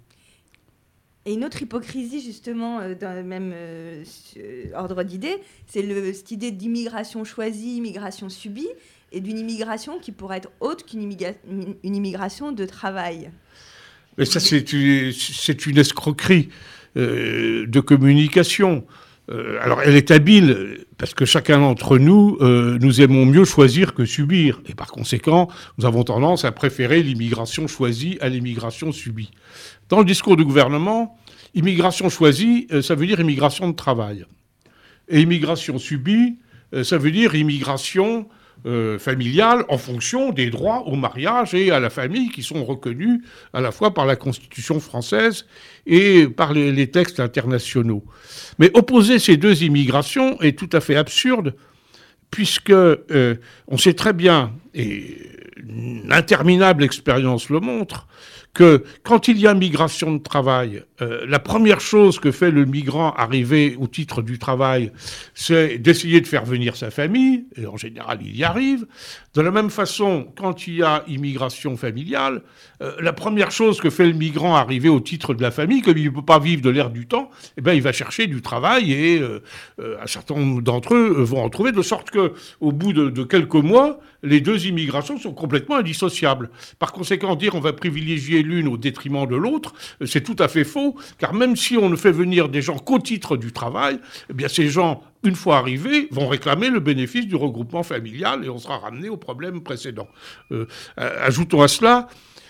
Et une autre hypocrisie, justement, euh, dans le même euh, ordre d'idée, c'est le, cette idée d'immigration choisie, immigration subie, et d'une immigration qui pourrait être autre qu'une immigra- une immigration de travail. Mais ça, c'est une, c'est une escroquerie euh, de communication. Euh, alors, elle est habile, parce que chacun d'entre nous, euh, nous aimons mieux choisir que subir. Et par conséquent, nous avons tendance à préférer l'immigration choisie à l'immigration subie. Dans le discours du gouvernement, immigration choisie, euh, ça veut dire immigration de travail. Et immigration subie, euh, ça veut dire immigration euh, familiale en fonction des droits au mariage et à la famille qui sont reconnus à la fois par la Constitution française et par les, les textes internationaux. Mais opposer ces deux immigrations est tout à fait absurde, puisque euh, on sait très bien, et une interminable expérience le montre, que quand il y a migration de travail, euh, la première chose que fait le migrant arrivé au titre du travail, c'est d'essayer de faire venir sa famille, et en général il y arrive. De la même façon, quand il y a immigration familiale, euh, la première chose que fait le migrant arrivé au titre de la famille, comme il ne peut pas vivre de l'air du temps, eh ben, il va chercher du travail et euh, euh, un certain nombre d'entre eux vont en trouver, de sorte qu'au bout de, de quelques mois, les deux immigrations sont complètement indissociables. Par conséquent, dire on va privilégier l'une au détriment de l'autre, c'est tout à fait faux, car même si on ne fait venir des gens qu'au titre du travail, eh bien ces gens, une fois arrivés, vont réclamer le bénéfice du regroupement familial et on sera ramené au problème précédent. Euh, ajoutons à cela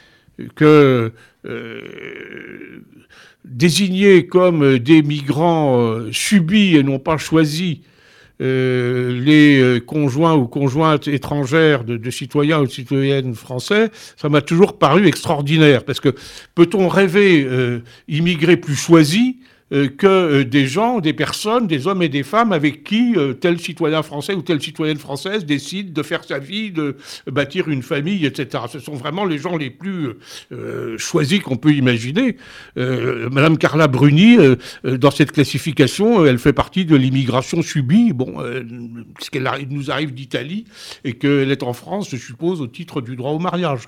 que euh, désignés comme des migrants euh, subis et non pas choisis, Euh, les euh, conjoints ou conjointes étrangères de, de citoyens ou de citoyennes français, ça m'a toujours paru extraordinaire. Parce que peut-on rêver euh, immigrer plus choisis euh, que euh, des gens, des personnes, des hommes et des femmes avec qui euh, tel citoyen français ou telle citoyenne française décide de faire sa vie, de bâtir une famille, et cetera. Ce sont vraiment les gens les plus euh, choisis qu'on peut imaginer. Euh, Madame Carla Bruni, euh, dans cette classification, elle fait partie de l'immigration subie, bon, euh, puisqu'elle arrive, nous arrive d'Italie et qu'elle est en France, je suppose, au titre du droit au mariage.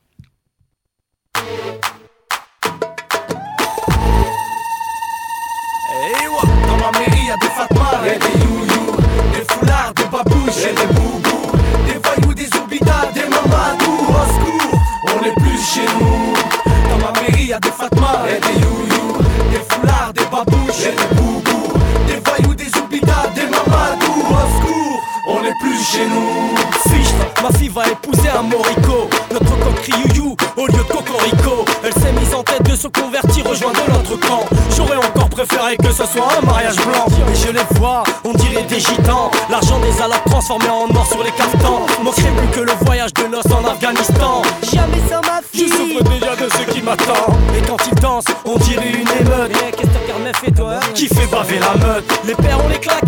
Y'a des fatmas, y'a des you-you, des foulards, des babouches, y'a des boubous, des voyous, des oubitas, des mamadous. Au secours, on est plus chez nous. Dans ma mairie y'a des fatmas, y'a des you-you, des foulards, des babouches, y'a des boubous, des voyous, des oubitas, des mamadous. Au secours, on est plus chez nous. Fichte, ma fille va épouser un morico. Notre coq crie you-you au lieu de cocorico. Elle s'est mise en tête de se convertir, rejoindre l'autre camp. J'aurais encore préféré que ce soit un mariage blanc. Mais je les vois, on dirait des gitans. L'argent des alas transformé en or sur les cartons. Manquerait plus que le voyage de noces en Afghanistan. Jamais sans ma fille, je souffre déjà de ce qui m'attend. Et quand ils dansent, on dirait une émeute. Eh, qu'est-ce que t'as fait toi, hein? Qui fait baver la meute? Les pères ont les claquettes,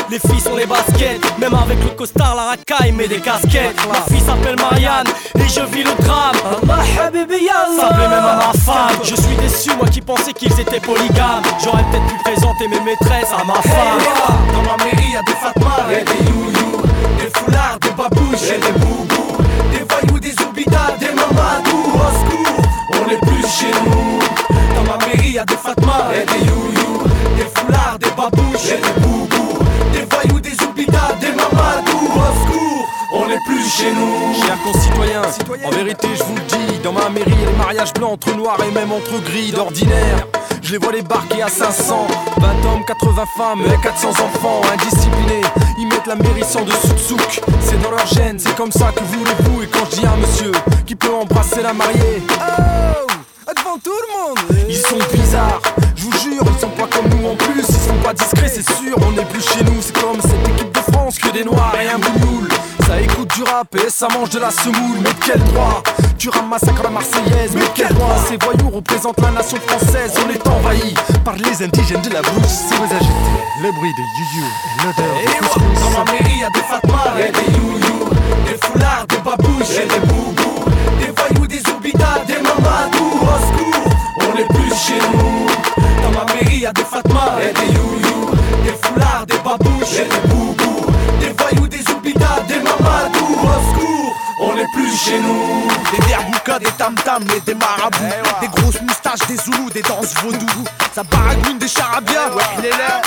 Les filles sont les baskets, même avec le costard, la racaille met des casquettes. Ma fille s'appelle Marianne et je vis le drame. Allah habibi yallah. Ça plaît même à ma femme. Je suis déçu, moi qui pensais qu'ils étaient polygames. J'aurais peut-être pu présenter mes maîtresses à ma femme. Hey, dans ma mairie y'a des Fatma, y'a des you-you, des foulards, des babouches, y'a des boubous, des voyous, des oubidas, des mamadous. Au secours, on est plus chez nous. Dans ma mairie y'a des Fatma, y'a des you-you, des foulards, des babouches, y'a des boubous, des voyous, des oubidas, des mamadous. Au secours, on n'est plus chez nous. Chers concitoyens, en vérité je vous le dis, dans ma mairie les mariages blancs entre noirs et même entre gris d'ordinaire. Je les vois débarquer à cinq cents, vingt hommes, quatre-vingts femmes et quatre cents enfants indisciplinés. Ils mettent la mairie sans dessous de souk. C'est dans leur gène, c'est comme ça que voulez-vous. Et quand je dis à un monsieur qui peut embrasser la mariée, oh, devant tout le monde, ils sont bizarres, je vous jure, ils sont pas comme nous en plus. Ils sont pas discrets, c'est sûr, on n'est plus chez nous. C'est comme cette équipe de France, que des noirs et un bougnoul. Ça écoute du rap et ça mange de la semoule. Mais de quel droit tu ramasses la Marseillaise? Mais de quel droit ces voyous représentent la nation française? On est envahi par les indigènes de la brousse. Si vous ajoutez le bruit de you-you et l'odeur de couscous. Dans ma mairie y'a des Fatma, y'a des you-you, des foulards, des babouches, y'a des boubous, des voyous, des oubidas, des mamadous. Au secours, on est plus chez nous. Dans ma mairie y'a des Fatma, y'a des you-you, des foulards, des babouches, y'a des boubous, des voyous, des oubidas, des mamadous. Au secours, on est plus chez nous. Des derboukas, des tam-tams et des marabouts, hey, des grosses moustaches, des zoulous, des danses vaudou. Ça baragouine des charabia, ouais, il est là.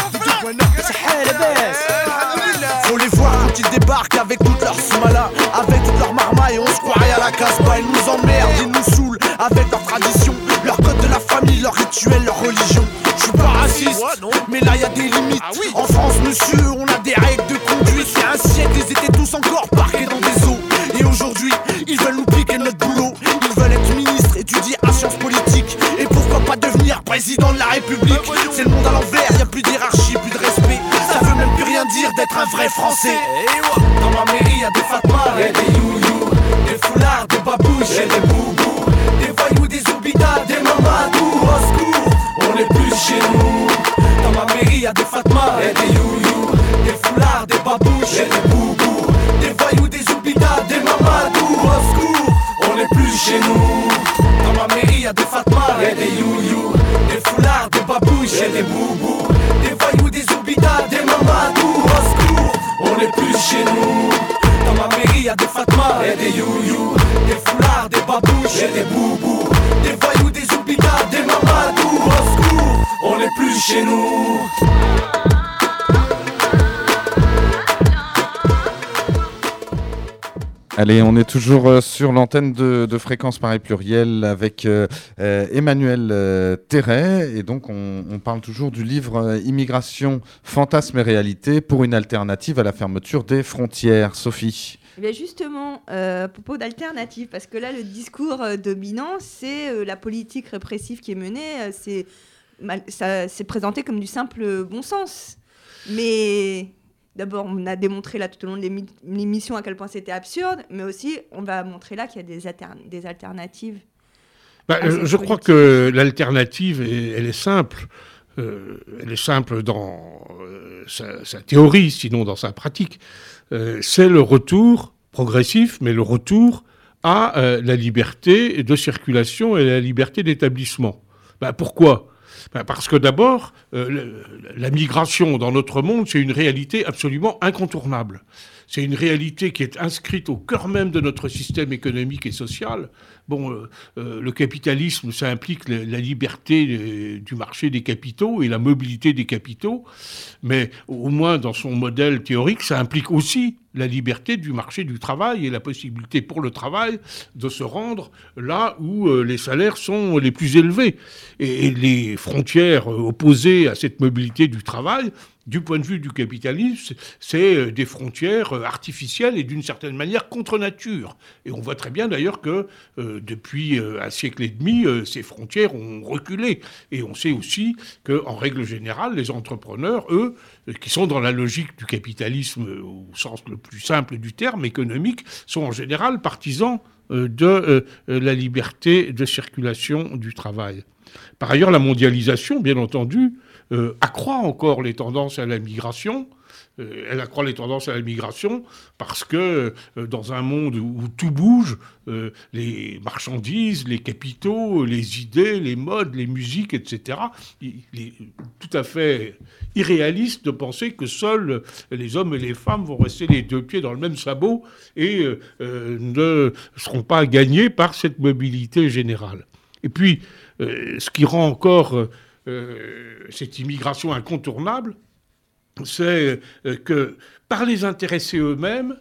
Faut les voir quand ils débarquent avec toute leur soumala, avec toute leur marmaille, on se croirait à la Casbah. Ils nous emmerdent, ils nous saoulent avec leur tradition, leur code de la famille, leur rituel, leur religion. Je suis pas raciste, mais là y a des limites. Ah oui. En France, monsieur, on a des règles de conduite. Il y a un siècle, ils étaient tous encore parqués dans des eaux. Et aujourd'hui, ils veulent nous piquer notre boulot. Ils veulent être ministres, étudier à sciences politiques. Et pourquoi pas devenir président de la République? C'est le monde à l'envers, y a plus d'hierarchie, plus de respect. Ça veut même plus rien dire d'être un vrai Français. Dans ma mairie y'a des Fatma, y'a des you-you, des foulards, des babouches, y'a des boubous, des voyous, des oubidas, des mamadous. Au secours, on est plus chez nous. Dans ma mairie y'a des Fatma, y'a des you-you, des foulards, des babouches, y'a des boubous, des voyous, des oubidas, des mamadous. Au secours, on est plus chez nous. Dans ma mairie y'a des Fatma, y'a des you-you, des foulards, des babouches, y'a des boubous, des voyous, des oubidas, des mamadous. Au secours, on est plus chez nous. Dans ma mairie y'a des Fatma, y'a des you-you, des foulards, des babouches, y'a des boubous, des voyous, des oubidas, des mamadous. Au secours, on est plus chez nous. Allez, on est toujours euh, sur l'antenne de, de Fréquence Paris Pluriel avec euh, euh, Emmanuel euh, Terret. Et donc, on, on parle toujours du livre euh, Immigration, fantasmes et réalité pour une alternative à la fermeture des frontières. Sophie. Eh bien justement, euh, à propos d'alternatives, parce que là, le discours euh, dominant, c'est euh, la politique répressive qui est menée. Euh, c'est, mal, ça, c'est présenté comme du simple bon sens. Mais... D'abord, on a démontré là tout au long de l'émission à quel point c'était absurde, mais aussi on va montrer là qu'il y a des, alter- des alternatives. Bah, euh, je crois que l'alternative, est, elle est simple. Euh, elle est simple dans euh, sa, sa théorie, sinon dans sa pratique. Euh, c'est le retour progressif, mais le retour à euh, la liberté de circulation et la liberté d'établissement. Bah, pourquoi ? Ben parce que d'abord, euh, la migration dans notre monde, c'est une réalité absolument incontournable. C'est une réalité qui est inscrite au cœur même de notre système économique et social. Bon, euh, euh, le capitalisme, ça implique la, la liberté euh, du marché des capitaux et la mobilité des capitaux, mais au moins dans son modèle théorique, ça implique aussi la liberté du marché du travail et la possibilité pour le travail de se rendre là où euh, les salaires sont les plus élevés. Et, et les frontières euh, opposées à cette mobilité du travail, du point de vue du capitalisme, c'est des frontières artificielles et d'une certaine manière contre nature. Et on voit très bien d'ailleurs que euh, depuis euh, un siècle et demi, euh, ces frontières ont reculé. Et on sait aussi qu'en règle générale, les entrepreneurs, eux, qui sont dans la logique du capitalisme au sens le plus simple du terme économique, sont en général partisans euh, de euh, la liberté de circulation du travail. Par ailleurs, la mondialisation, bien entendu, Euh, accroît encore les tendances à la migration, Euh, elle accroît les tendances à la migration parce que euh, dans un monde où, où tout bouge, euh, les marchandises, les capitaux, les idées, les modes, les musiques, et cetera, il, il est tout à fait irréaliste de penser que seuls les hommes et les femmes vont rester les deux pieds dans le même sabot et euh, euh, ne seront pas gagnés par cette mobilité générale. Et puis, euh, ce qui rend encore euh, cette immigration incontournable, c'est euh, que par les intéressés eux-mêmes,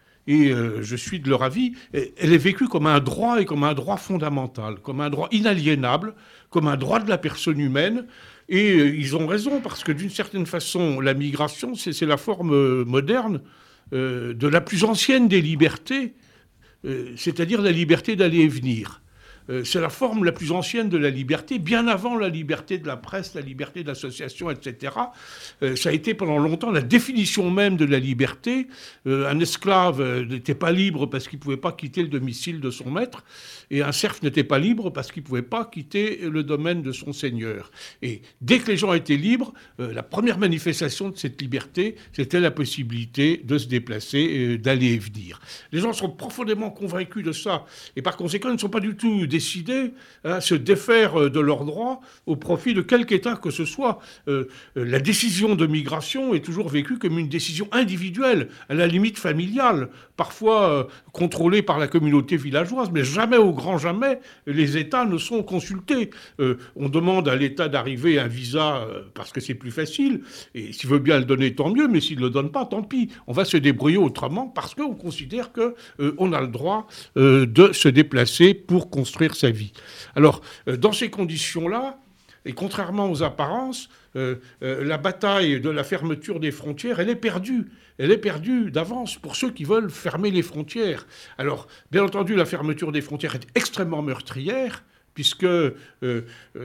et euh, je suis de leur avis, elle est vécue comme un droit et comme un droit fondamental, comme un droit inaliénable, comme un droit de la personne humaine. Et euh, ils ont raison, parce que d'une certaine façon, la migration, c'est, c'est la forme euh, moderne euh, de la plus ancienne des libertés, euh, c'est-à-dire la liberté d'aller et venir. C'est la forme la plus ancienne de la liberté, bien avant la liberté de la presse, la liberté d'association, et cetera. Euh, ça a été pendant longtemps la définition même de la liberté. Euh, un esclave n'était pas libre parce qu'il ne pouvait pas quitter le domicile de son maître, et un serf n'était pas libre parce qu'il ne pouvait pas quitter le domaine de son seigneur. Et dès que les gens étaient libres, euh, la première manifestation de cette liberté, c'était la possibilité de se déplacer, euh, d'aller et venir. Les gens sont profondément convaincus de ça, et par conséquent, ils ne sont pas du tout décidés à se défaire de leurs droits au profit de quelque État que ce soit. Euh, la décision de migration est toujours vécue comme une décision individuelle, à la limite familiale, parfois euh, contrôlée par la communauté villageoise, mais jamais, au grand jamais, les États ne sont consultés. Euh, on demande à l'État d'arriver un visa euh, parce que c'est plus facile, et s'il veut bien le donner, tant mieux, mais s'il ne le donne pas, tant pis. On va se débrouiller autrement parce qu'on considère qu'on euh, a le droit euh, de se déplacer pour construire sa vie. Alors, euh, dans ces conditions-là, et contrairement aux apparences, euh, euh, la bataille de la fermeture des frontières, elle est perdue. Elle est perdue d'avance pour ceux qui veulent fermer les frontières. Alors, bien entendu, la fermeture des frontières est extrêmement meurtrière, puisque euh, euh,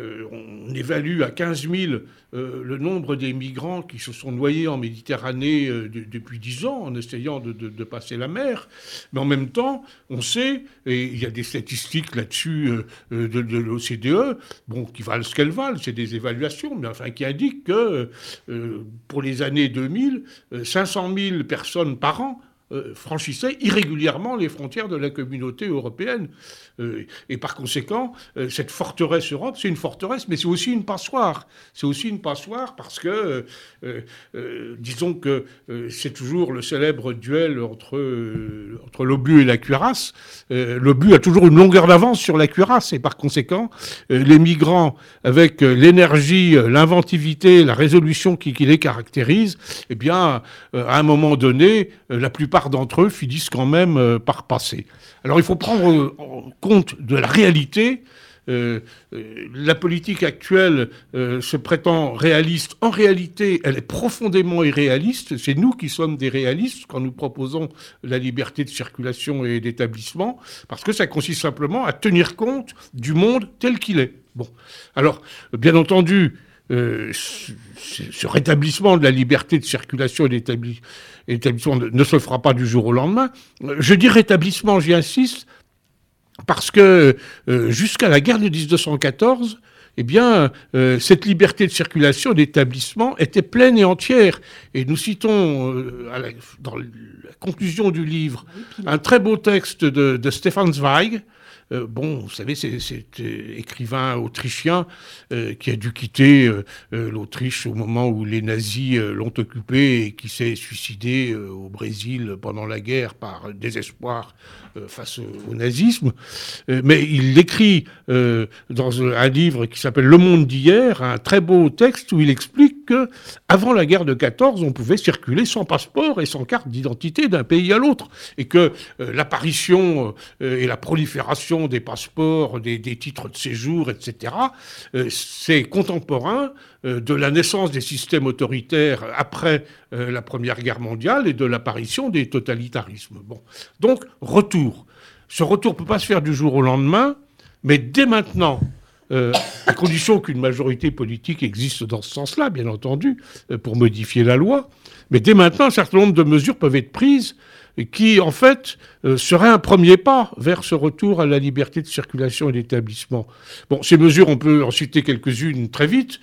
on évalue à quinze mille euh, le nombre des migrants qui se sont noyés en Méditerranée euh, de, depuis dix ans en essayant de, de, de passer la mer. Mais en même temps, on sait, et il y a des statistiques là-dessus euh, de, de l'O C D E, bon, qui valent ce qu'elles valent, c'est des évaluations, mais enfin qui indiquent que euh, pour les années deux mille, cinq cent mille personnes par an Euh, franchissaient irrégulièrement les frontières de la communauté européenne. Euh, et par conséquent, euh, cette forteresse Europe, c'est une forteresse, mais c'est aussi une passoire. C'est aussi une passoire parce que, euh, euh, disons que euh, c'est toujours le célèbre duel entre, euh, entre l'obus et la cuirasse. Euh, l'obus a toujours une longueur d'avance sur la cuirasse, et par conséquent, euh, les migrants, avec euh, l'énergie, euh, l'inventivité, la résolution qui, qui les caractérise, eh bien, euh, à un moment donné, euh, la plupart d'entre eux finissent quand même euh, par passer. Alors il faut prendre euh, compte de la réalité. Euh, euh, la politique actuelle euh, se prétend réaliste. En réalité, elle est profondément irréaliste. C'est nous qui sommes des réalistes quand nous proposons la liberté de circulation et d'établissement, parce que ça consiste simplement à tenir compte du monde tel qu'il est. Bon. Alors, bien entendu, Euh, ce, ce rétablissement de la liberté de circulation et d'établissement ne se fera pas du jour au lendemain. Je dis rétablissement, j'y insiste, parce que euh, jusqu'à la guerre de dix-neuf cent quatorze, eh bien, euh, cette liberté de circulation et d'établissement était pleine et entière. Et nous citons, euh, à la, dans la conclusion du livre, un très beau texte de, de Stefan Zweig. Euh, bon, vous savez, c'est cet euh, écrivain autrichien euh, qui a dû quitter euh, euh, l'Autriche au moment où les nazis euh, l'ont occupé et qui s'est suicidé euh, au Brésil pendant la guerre par désespoir euh, face au, au nazisme. Euh, mais il écrit euh, dans un livre qui s'appelle Le Monde d'hier, un très beau texte où il explique que avant la guerre de quatorze, on pouvait circuler sans passeport et sans carte d'identité d'un pays à l'autre, et que euh, l'apparition euh, et la prolifération des passeports, des, des titres de séjour, et cetera, euh, c'est contemporain euh, de la naissance des systèmes autoritaires après euh, la Première Guerre mondiale et de l'apparition des totalitarismes. Bon. Donc, retour. Ce retour ne peut pas se faire du jour au lendemain, mais dès maintenant, euh, à condition qu'une majorité politique existe dans ce sens-là, bien entendu, euh, pour modifier la loi, mais dès maintenant, un certain nombre de mesures peuvent être prises qui, en fait, euh, serait un premier pas vers ce retour à la liberté de circulation et d'établissement. Bon, ces mesures, on peut en citer quelques-unes très vite.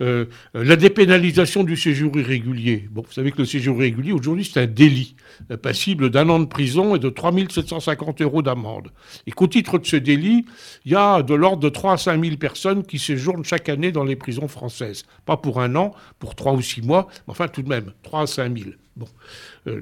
euh, la dépénalisation du séjour irrégulier. Bon, vous savez que le séjour irrégulier, aujourd'hui, c'est un délit euh, passible d'un an de prison et de trois mille sept cent cinquante euros d'amende. Et qu'au titre de ce délit, il y a de l'ordre de trois à cinq mille personnes qui séjournent chaque année dans les prisons françaises. Pas pour un an, pour trois ou six mois, mais enfin tout de même, trois à cinq mille. Bon. Euh,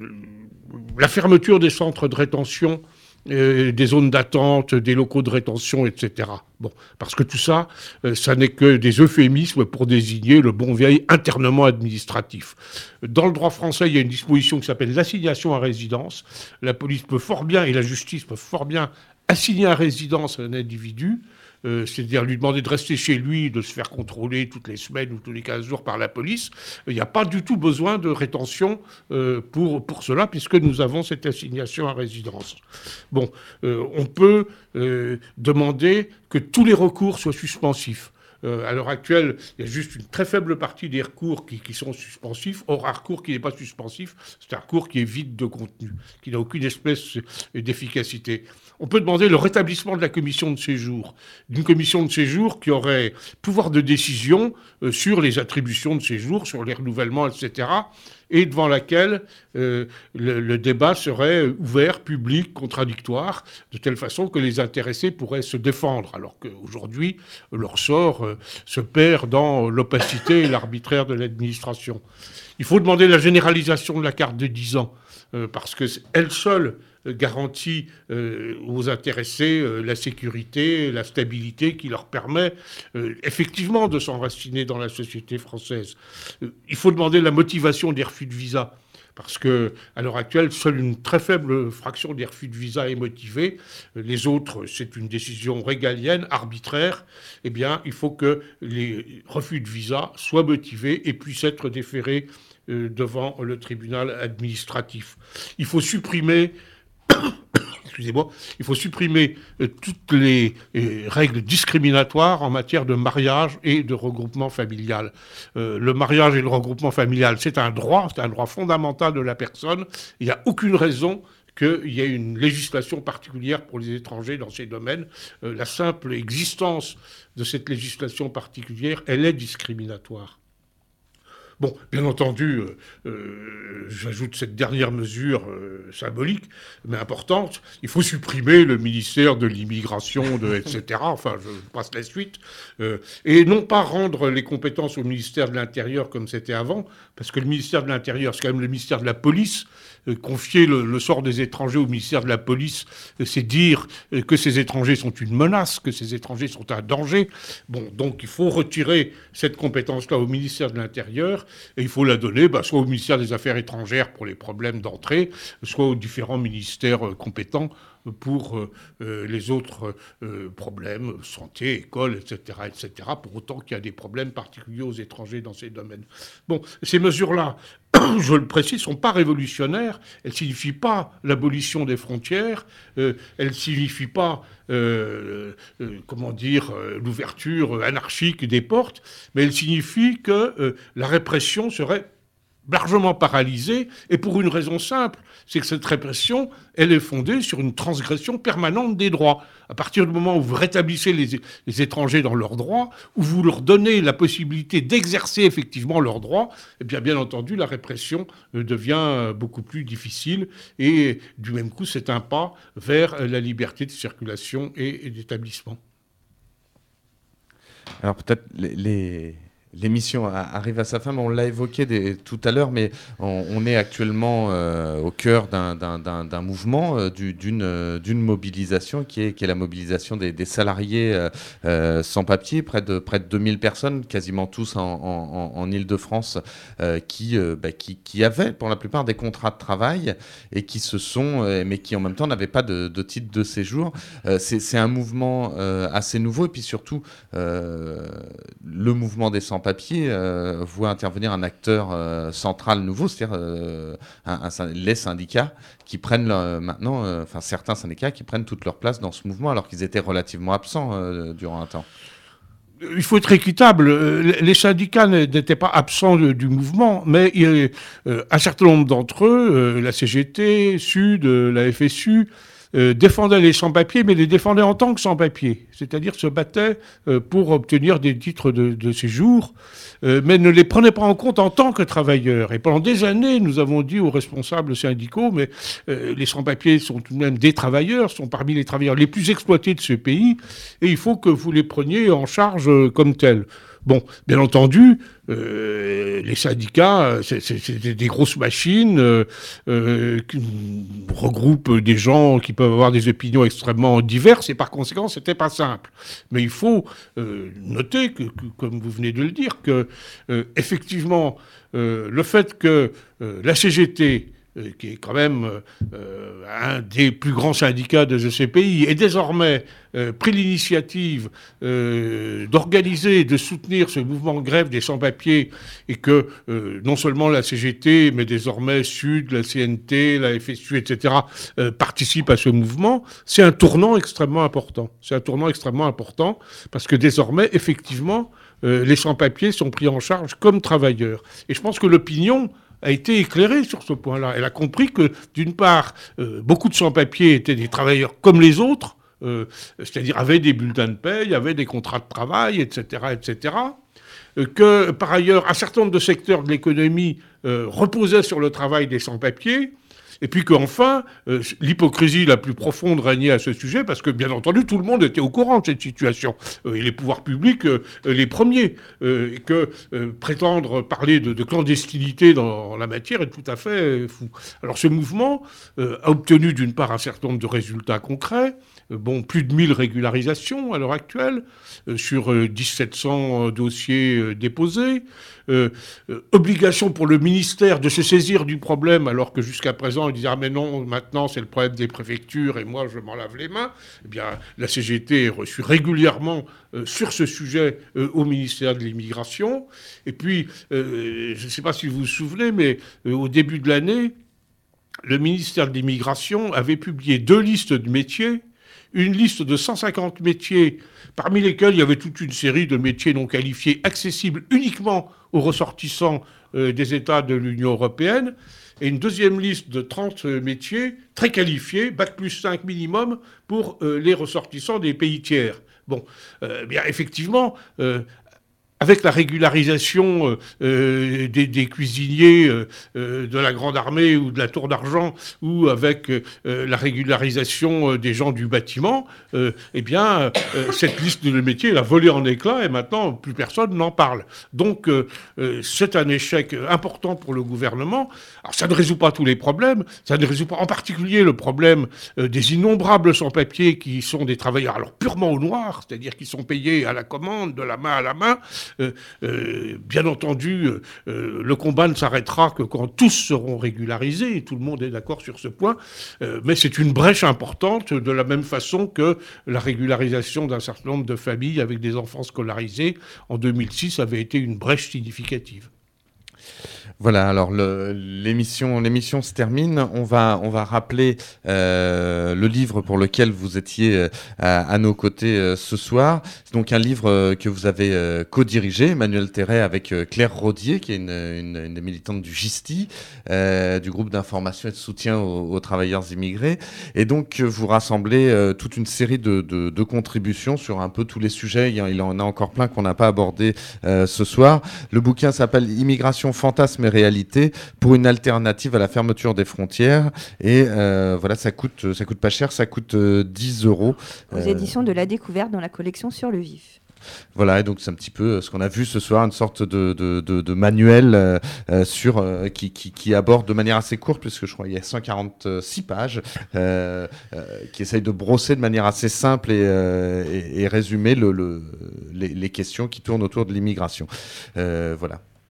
la fermeture des centres de rétention, euh, des zones d'attente, des locaux de rétention, et cetera. Bon, parce que tout ça, euh, ça n'est que des euphémismes pour désigner le bon vieil internement administratif. Dans le droit français, il y a une disposition qui s'appelle l'assignation à résidence. La police peut fort bien, et la justice peut fort bien, assigner à résidence un individu, Euh, c'est-à-dire lui demander de rester chez lui, de se faire contrôler toutes les semaines ou tous les quinze jours par la police. Il n'y a pas du tout besoin de rétention euh, pour, pour cela, puisque nous avons cette assignation à résidence. Bon, euh, on peut euh, demander que tous les recours soient suspensifs. Euh, à l'heure actuelle, il y a juste une très faible partie des recours qui, qui sont suspensifs. Or, un recours qui n'est pas suspensif, c'est un recours qui est vide de contenu, qui n'a aucune espèce d'efficacité. On peut demander le rétablissement de la commission de séjour, d'une commission de séjour qui aurait pouvoir de décision euh, sur les attributions de séjour, sur les renouvellements, et cetera, et devant laquelle euh, le, le débat serait ouvert, public, contradictoire, de telle façon que les intéressés pourraient se défendre, alors qu'aujourd'hui, leur sort euh, se perd dans l'opacité et l'arbitraire de l'administration. Il faut demander la généralisation de la carte de dix ans, euh, parce qu'elle seule garantit euh, aux intéressés euh, la sécurité, la stabilité qui leur permet euh, effectivement de s'enraciner dans la société française. Euh, il faut demander la motivation des refus de visa, parce que à l'heure actuelle, seule une très faible fraction des refus de visa est motivée. Les autres, c'est une décision régalienne, arbitraire. Eh bien, il faut que les refus de visa soient motivés et puissent être déférés euh, devant le tribunal administratif. Il faut supprimer Excusez-moi, il faut supprimer euh, toutes les euh, règles discriminatoires en matière de mariage et de regroupement familial. Euh, le mariage et le regroupement familial, c'est un droit, c'est un droit fondamental de la personne. Il n'y a aucune raison qu'il y ait une législation particulière pour les étrangers dans ces domaines. Euh, la simple existence de cette législation particulière, elle est discriminatoire. Bon, bien entendu, euh, euh, j'ajoute cette dernière mesure euh, symbolique, mais importante. Il faut supprimer le ministère de l'immigration, de, et cetera. Enfin, je passe la suite. Euh, et non pas rendre les compétences au ministère de l'Intérieur comme c'était avant, parce que le ministère de l'Intérieur, c'est quand même le ministère de la Police. Euh, confier le, le sort des étrangers au ministère de la Police, euh, c'est dire euh, que ces étrangers sont une menace, que ces étrangers sont un danger. Bon, donc il faut retirer cette compétence-là au ministère de l'Intérieur, et il faut la donner bah, soit au ministère des Affaires étrangères pour les problèmes d'entrée, soit aux différents ministères euh, compétents pour euh, euh, les autres euh, problèmes, santé, école, et cetera, et cetera, pour autant qu'il y a des problèmes particuliers aux étrangers dans ces domaines. Bon, ces mesures-là, je le précise, ne sont pas révolutionnaires, elles ne signifient pas l'abolition des frontières, euh, elles ne signifient pas, euh, euh, comment dire, euh, l'ouverture anarchique des portes, mais elles signifient que euh, la répression serait largement paralysée, et pour une raison simple, c'est que cette répression, elle est fondée sur une transgression permanente des droits. À partir du moment où vous rétablissez les, les étrangers dans leurs droits, où vous leur donnez la possibilité d'exercer effectivement leurs droits, eh bien, bien entendu, la répression euh, devient beaucoup plus difficile, et du même coup, c'est un pas vers la liberté de circulation et, et d'établissement. Alors peut-être les... les... L'émission arrive à sa fin, mais on l'a évoqué des, tout à l'heure, mais on, on est actuellement euh, au cœur d'un, d'un, d'un, d'un mouvement, euh, du, d'une, euh, d'une mobilisation qui est, qui est la mobilisation des, des salariés euh, euh, sans papier, près de, près de deux mille personnes, quasiment tous en, en, en Ile-de-France, euh, qui, euh, bah, qui, qui avaient pour la plupart des contrats de travail et qui se sont, euh, mais qui en même temps n'avaient pas de, de titre de séjour. Euh, c'est, c'est un mouvement euh, assez nouveau, et puis surtout, euh, le mouvement des sans papier euh, voit intervenir un acteur euh, central nouveau, c'est-à-dire euh, un, un, les syndicats qui prennent leur, maintenant, euh, enfin certains syndicats qui prennent toute leur place dans ce mouvement alors qu'ils étaient relativement absents euh, durant un temps. Il faut être équitable. Les syndicats n'étaient pas absents du mouvement, mais il y a, euh, un certain nombre d'entre eux, euh, la C G T, Sud, la F S U, euh, défendaient les sans-papiers, mais les défendaient en tant que sans-papiers, c'est-à-dire se battaient euh, pour obtenir des titres de, de séjour, euh, mais ne les prenaient pas en compte en tant que travailleurs. Et pendant des années, nous avons dit aux responsables syndicaux, mais euh, les sans-papiers sont tout de même des travailleurs, sont parmi les travailleurs les plus exploités de ce pays, et il faut que vous les preniez en charge euh, comme tels. Bon, bien entendu, euh, les syndicats, c'est, c'est, c'est des grosses machines euh, euh, qui regroupent des gens qui peuvent avoir des opinions extrêmement diverses et par conséquent, c'était pas simple. Mais il faut euh, noter, que, que, comme vous venez de le dire, que euh, effectivement, euh, le fait que euh, la C G T, euh, qui est quand même euh, un des plus grands syndicats de ce pays, est désormais euh, pris l'initiative euh, d'organiser, de soutenir ce mouvement de grève des sans-papiers, et que euh, non seulement la C G T, mais désormais Sud, la C N T, la F S U, et cetera, euh, participent à ce mouvement, c'est un tournant extrêmement important. C'est un tournant extrêmement important, parce que désormais, effectivement, euh, les sans-papiers sont pris en charge comme travailleurs. Et je pense que l'opinion a été éclairée sur ce point-là. Elle a compris que, d'une part, euh, beaucoup de sans-papiers étaient des travailleurs comme les autres, euh, c'est-à-dire avaient des bulletins de paye, avaient des contrats de travail, et cetera, et cetera. Euh, que, par ailleurs, un certain nombre de secteurs de l'économie euh, reposaient sur le travail des sans-papiers, et puis qu'enfin, euh, l'hypocrisie la plus profonde régnait à ce sujet, parce que, bien entendu, tout le monde était au courant de cette situation, euh, et les pouvoirs publics euh, les premiers, euh, et que euh, prétendre parler de, de clandestinité dans la matière est tout à fait euh, fou. Alors ce mouvement euh, a obtenu d'une part un certain nombre de résultats concrets, euh, bon, plus de mille régularisations à l'heure actuelle, euh, sur euh, mille sept cents euh, dossiers euh, déposés, euh, euh, obligation pour le ministère de se saisir du problème, alors que jusqu'à présent, il disait « Ah mais non, maintenant c'est le problème des préfectures et moi je m'en lave les mains ». Eh bien, la C G T est reçue régulièrement euh, sur ce sujet euh, au ministère de l'Immigration. Et puis, euh, je ne sais pas si vous vous souvenez, mais euh, au début de l'année, le ministère de l'Immigration avait publié deux listes de métiers, une liste de cent cinquante métiers, parmi lesquels il y avait toute une série de métiers non qualifiés accessibles uniquement aux ressortissants euh, des États de l'Union européenne, et une deuxième liste de trente métiers très qualifiés, bac plus cinq minimum, pour euh, les ressortissants des pays tiers. Bon, euh, bien effectivement, euh, avec la régularisation euh, des, des cuisiniers euh, euh, de la Grande Armée ou de la Tour d'Argent, ou avec euh, la régularisation des gens du bâtiment, euh, eh bien, euh, cette liste de métiers, elle a volé en éclats et maintenant, plus personne n'en parle. Donc, euh, euh, c'est un échec important pour le gouvernement. Alors, ça ne résout pas tous les problèmes, ça ne résout pas en particulier le problème euh, des innombrables sans-papiers qui sont des travailleurs alors purement au noir, c'est-à-dire qui sont payés à la commande, de la main à la main. Euh, euh, bien entendu, euh, le combat ne s'arrêtera que quand tous seront régularisés, et tout le monde est d'accord sur ce point, euh, mais c'est une brèche importante, de la même façon que la régularisation d'un certain nombre de familles avec des enfants scolarisés en deux mille six avait été une brèche significative. Voilà, alors le, l'émission, l'émission se termine. On va, on va rappeler euh, le livre pour lequel vous étiez euh, à, à nos côtés euh, ce soir. C'est donc un livre euh, que vous avez euh, co-dirigé, Emmanuel Terret, avec euh, Claire Rodier, qui est une, une, une des militantes du GISTI, euh, du groupe d'information et de soutien aux, aux travailleurs immigrés. Et donc, vous rassemblez euh, toute une série de, de, de contributions sur un peu tous les sujets. Il y en a encore plein qu'on n'a pas abordés euh, ce soir. Le bouquin s'appelle « Immigration, fantasme et réalité pour une alternative à la fermeture des frontières ». Et euh, voilà, ça coûte, ça coûte pas cher, ça coûte euh, dix euros. Aux euh... éditions de La Découverte dans la collection Sur le Vif. Voilà, et donc c'est un petit peu ce qu'on a vu ce soir, une sorte de, de, de, de manuel euh, sur, euh, qui, qui, qui aborde de manière assez courte, puisque je crois qu'il y a cent quarante-six pages, euh, euh, qui essaye de brosser de manière assez simple et, euh, et, et résumer le, le, les, les questions qui tournent autour de l'immigration. Euh, voilà.